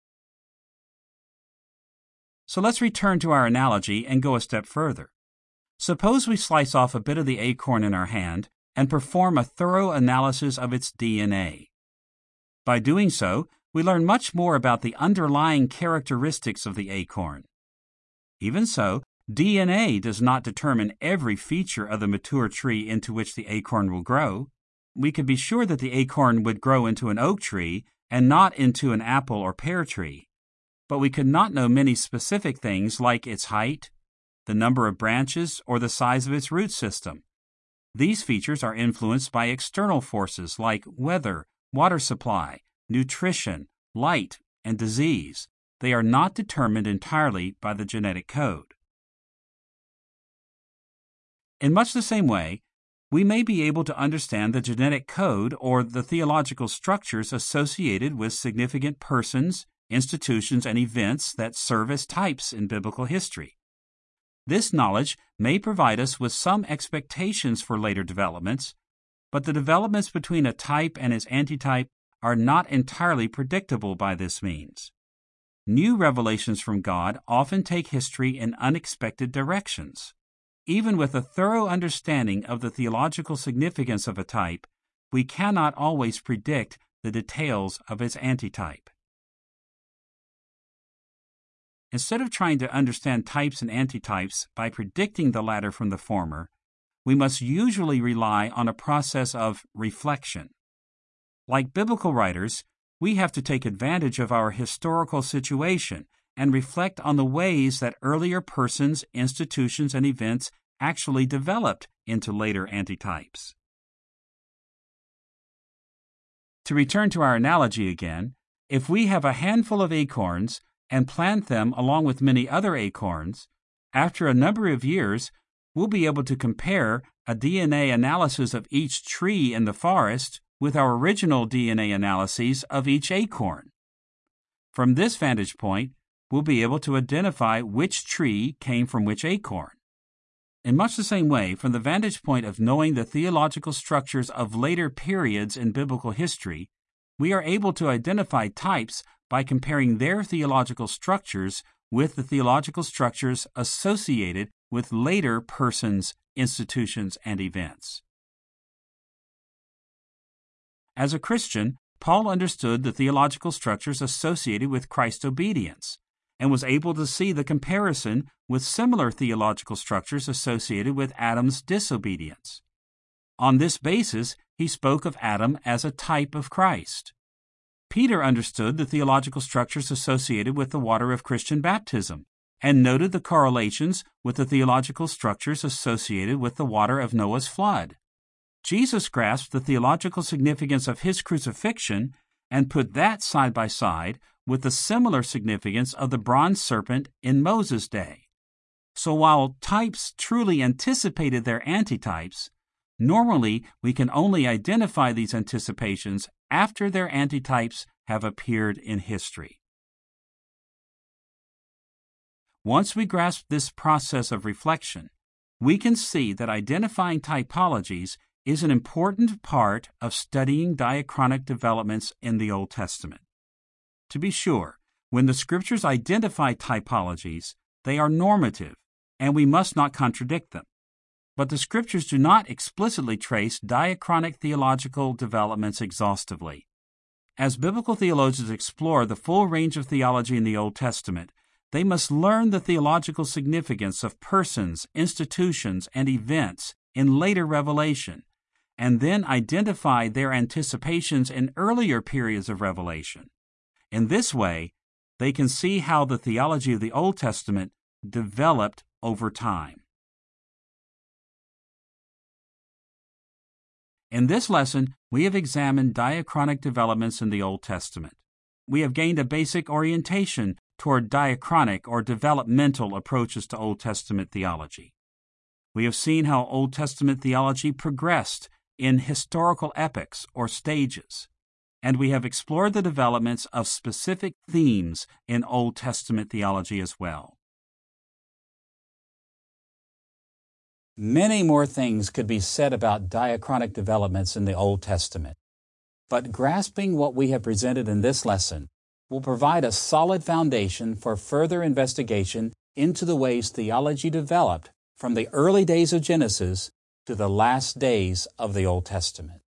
Speaker 2: So let's return to our analogy and go a step further. Suppose we slice off a bit of the acorn in our hand and perform a thorough analysis of its DNA. By doing so, we learn much more about the underlying characteristics of the acorn. Even so, DNA does not determine every feature of the mature tree into which the acorn will grow. We could be sure that the acorn would grow into an oak tree and not into an apple or pear tree. But we could not know many specific things like its height, the number of branches, or the size of its root system. These features are influenced by external forces like weather, water supply, nutrition, light, and disease. They are not determined entirely by the genetic code. In much the same way, we may be able to understand the genetic code or the theological structures associated with significant persons, institutions, and events that serve as types in biblical history. This knowledge may provide us with some expectations for later developments, but the developments between a type and its antitype are not entirely predictable by this means. New revelations from God often take history in unexpected directions. Even with a thorough understanding of the theological significance of a type, we cannot always predict the details of its antitype. Instead of trying to understand types and antitypes by predicting the latter from the former, we must usually rely on a process of reflection. Like biblical writers, we have to take advantage of our historical situation and reflect on the ways that earlier persons, institutions, and events actually developed into later antitypes. To return to our analogy again, if we have a handful of acorns and plant them along with many other acorns, after a number of years, we'll be able to compare a DNA analysis of each tree in the forest with our original DNA analyses of each acorn. From this vantage point, we'll be able to identify which tree came from which acorn. In much the same way, from the vantage point of knowing the theological structures of later periods in biblical history, we are able to identify types by comparing their theological structures with the theological structures associated with later persons, institutions, and events. As a Christian, Paul understood the theological structures associated with Christ's obedience and was able to see the comparison with similar theological structures associated with Adam's disobedience. On this basis, he spoke of Adam as a type of Christ. Peter understood the theological structures associated with the water of Christian baptism and noted the correlations with the theological structures associated with the water of Noah's flood. Jesus grasped the theological significance of his crucifixion and put that side by side with the similar significance of the bronze serpent in Moses' day. So while types truly anticipated their antitypes, normally we can only identify these anticipations after their antitypes have appeared in history. Once we grasp this process of reflection, we can see that identifying typologies is an important part of studying diachronic developments in the Old Testament. To be sure, when the Scriptures identify typologies, they are normative, and we must not contradict them. But the Scriptures do not explicitly trace diachronic theological developments exhaustively. As biblical theologians explore the full range of theology in the Old Testament, they must learn the theological significance of persons, institutions, and events in later revelation, and then identify their anticipations in earlier periods of revelation. In this way, they can see how the theology of the Old Testament developed over time. In this lesson, we have examined diachronic developments in the Old Testament. We have gained a basic orientation toward diachronic or developmental approaches to Old Testament theology. We have seen how Old Testament theology progressed in historical epochs or stages, and we have explored the developments of specific themes in Old Testament theology as well.
Speaker 1: Many more things could be said about diachronic developments in the Old Testament, but grasping what we have presented in this lesson will provide a solid foundation for further investigation into the ways theology developed from the early days of Genesis to the last days of the Old Testament.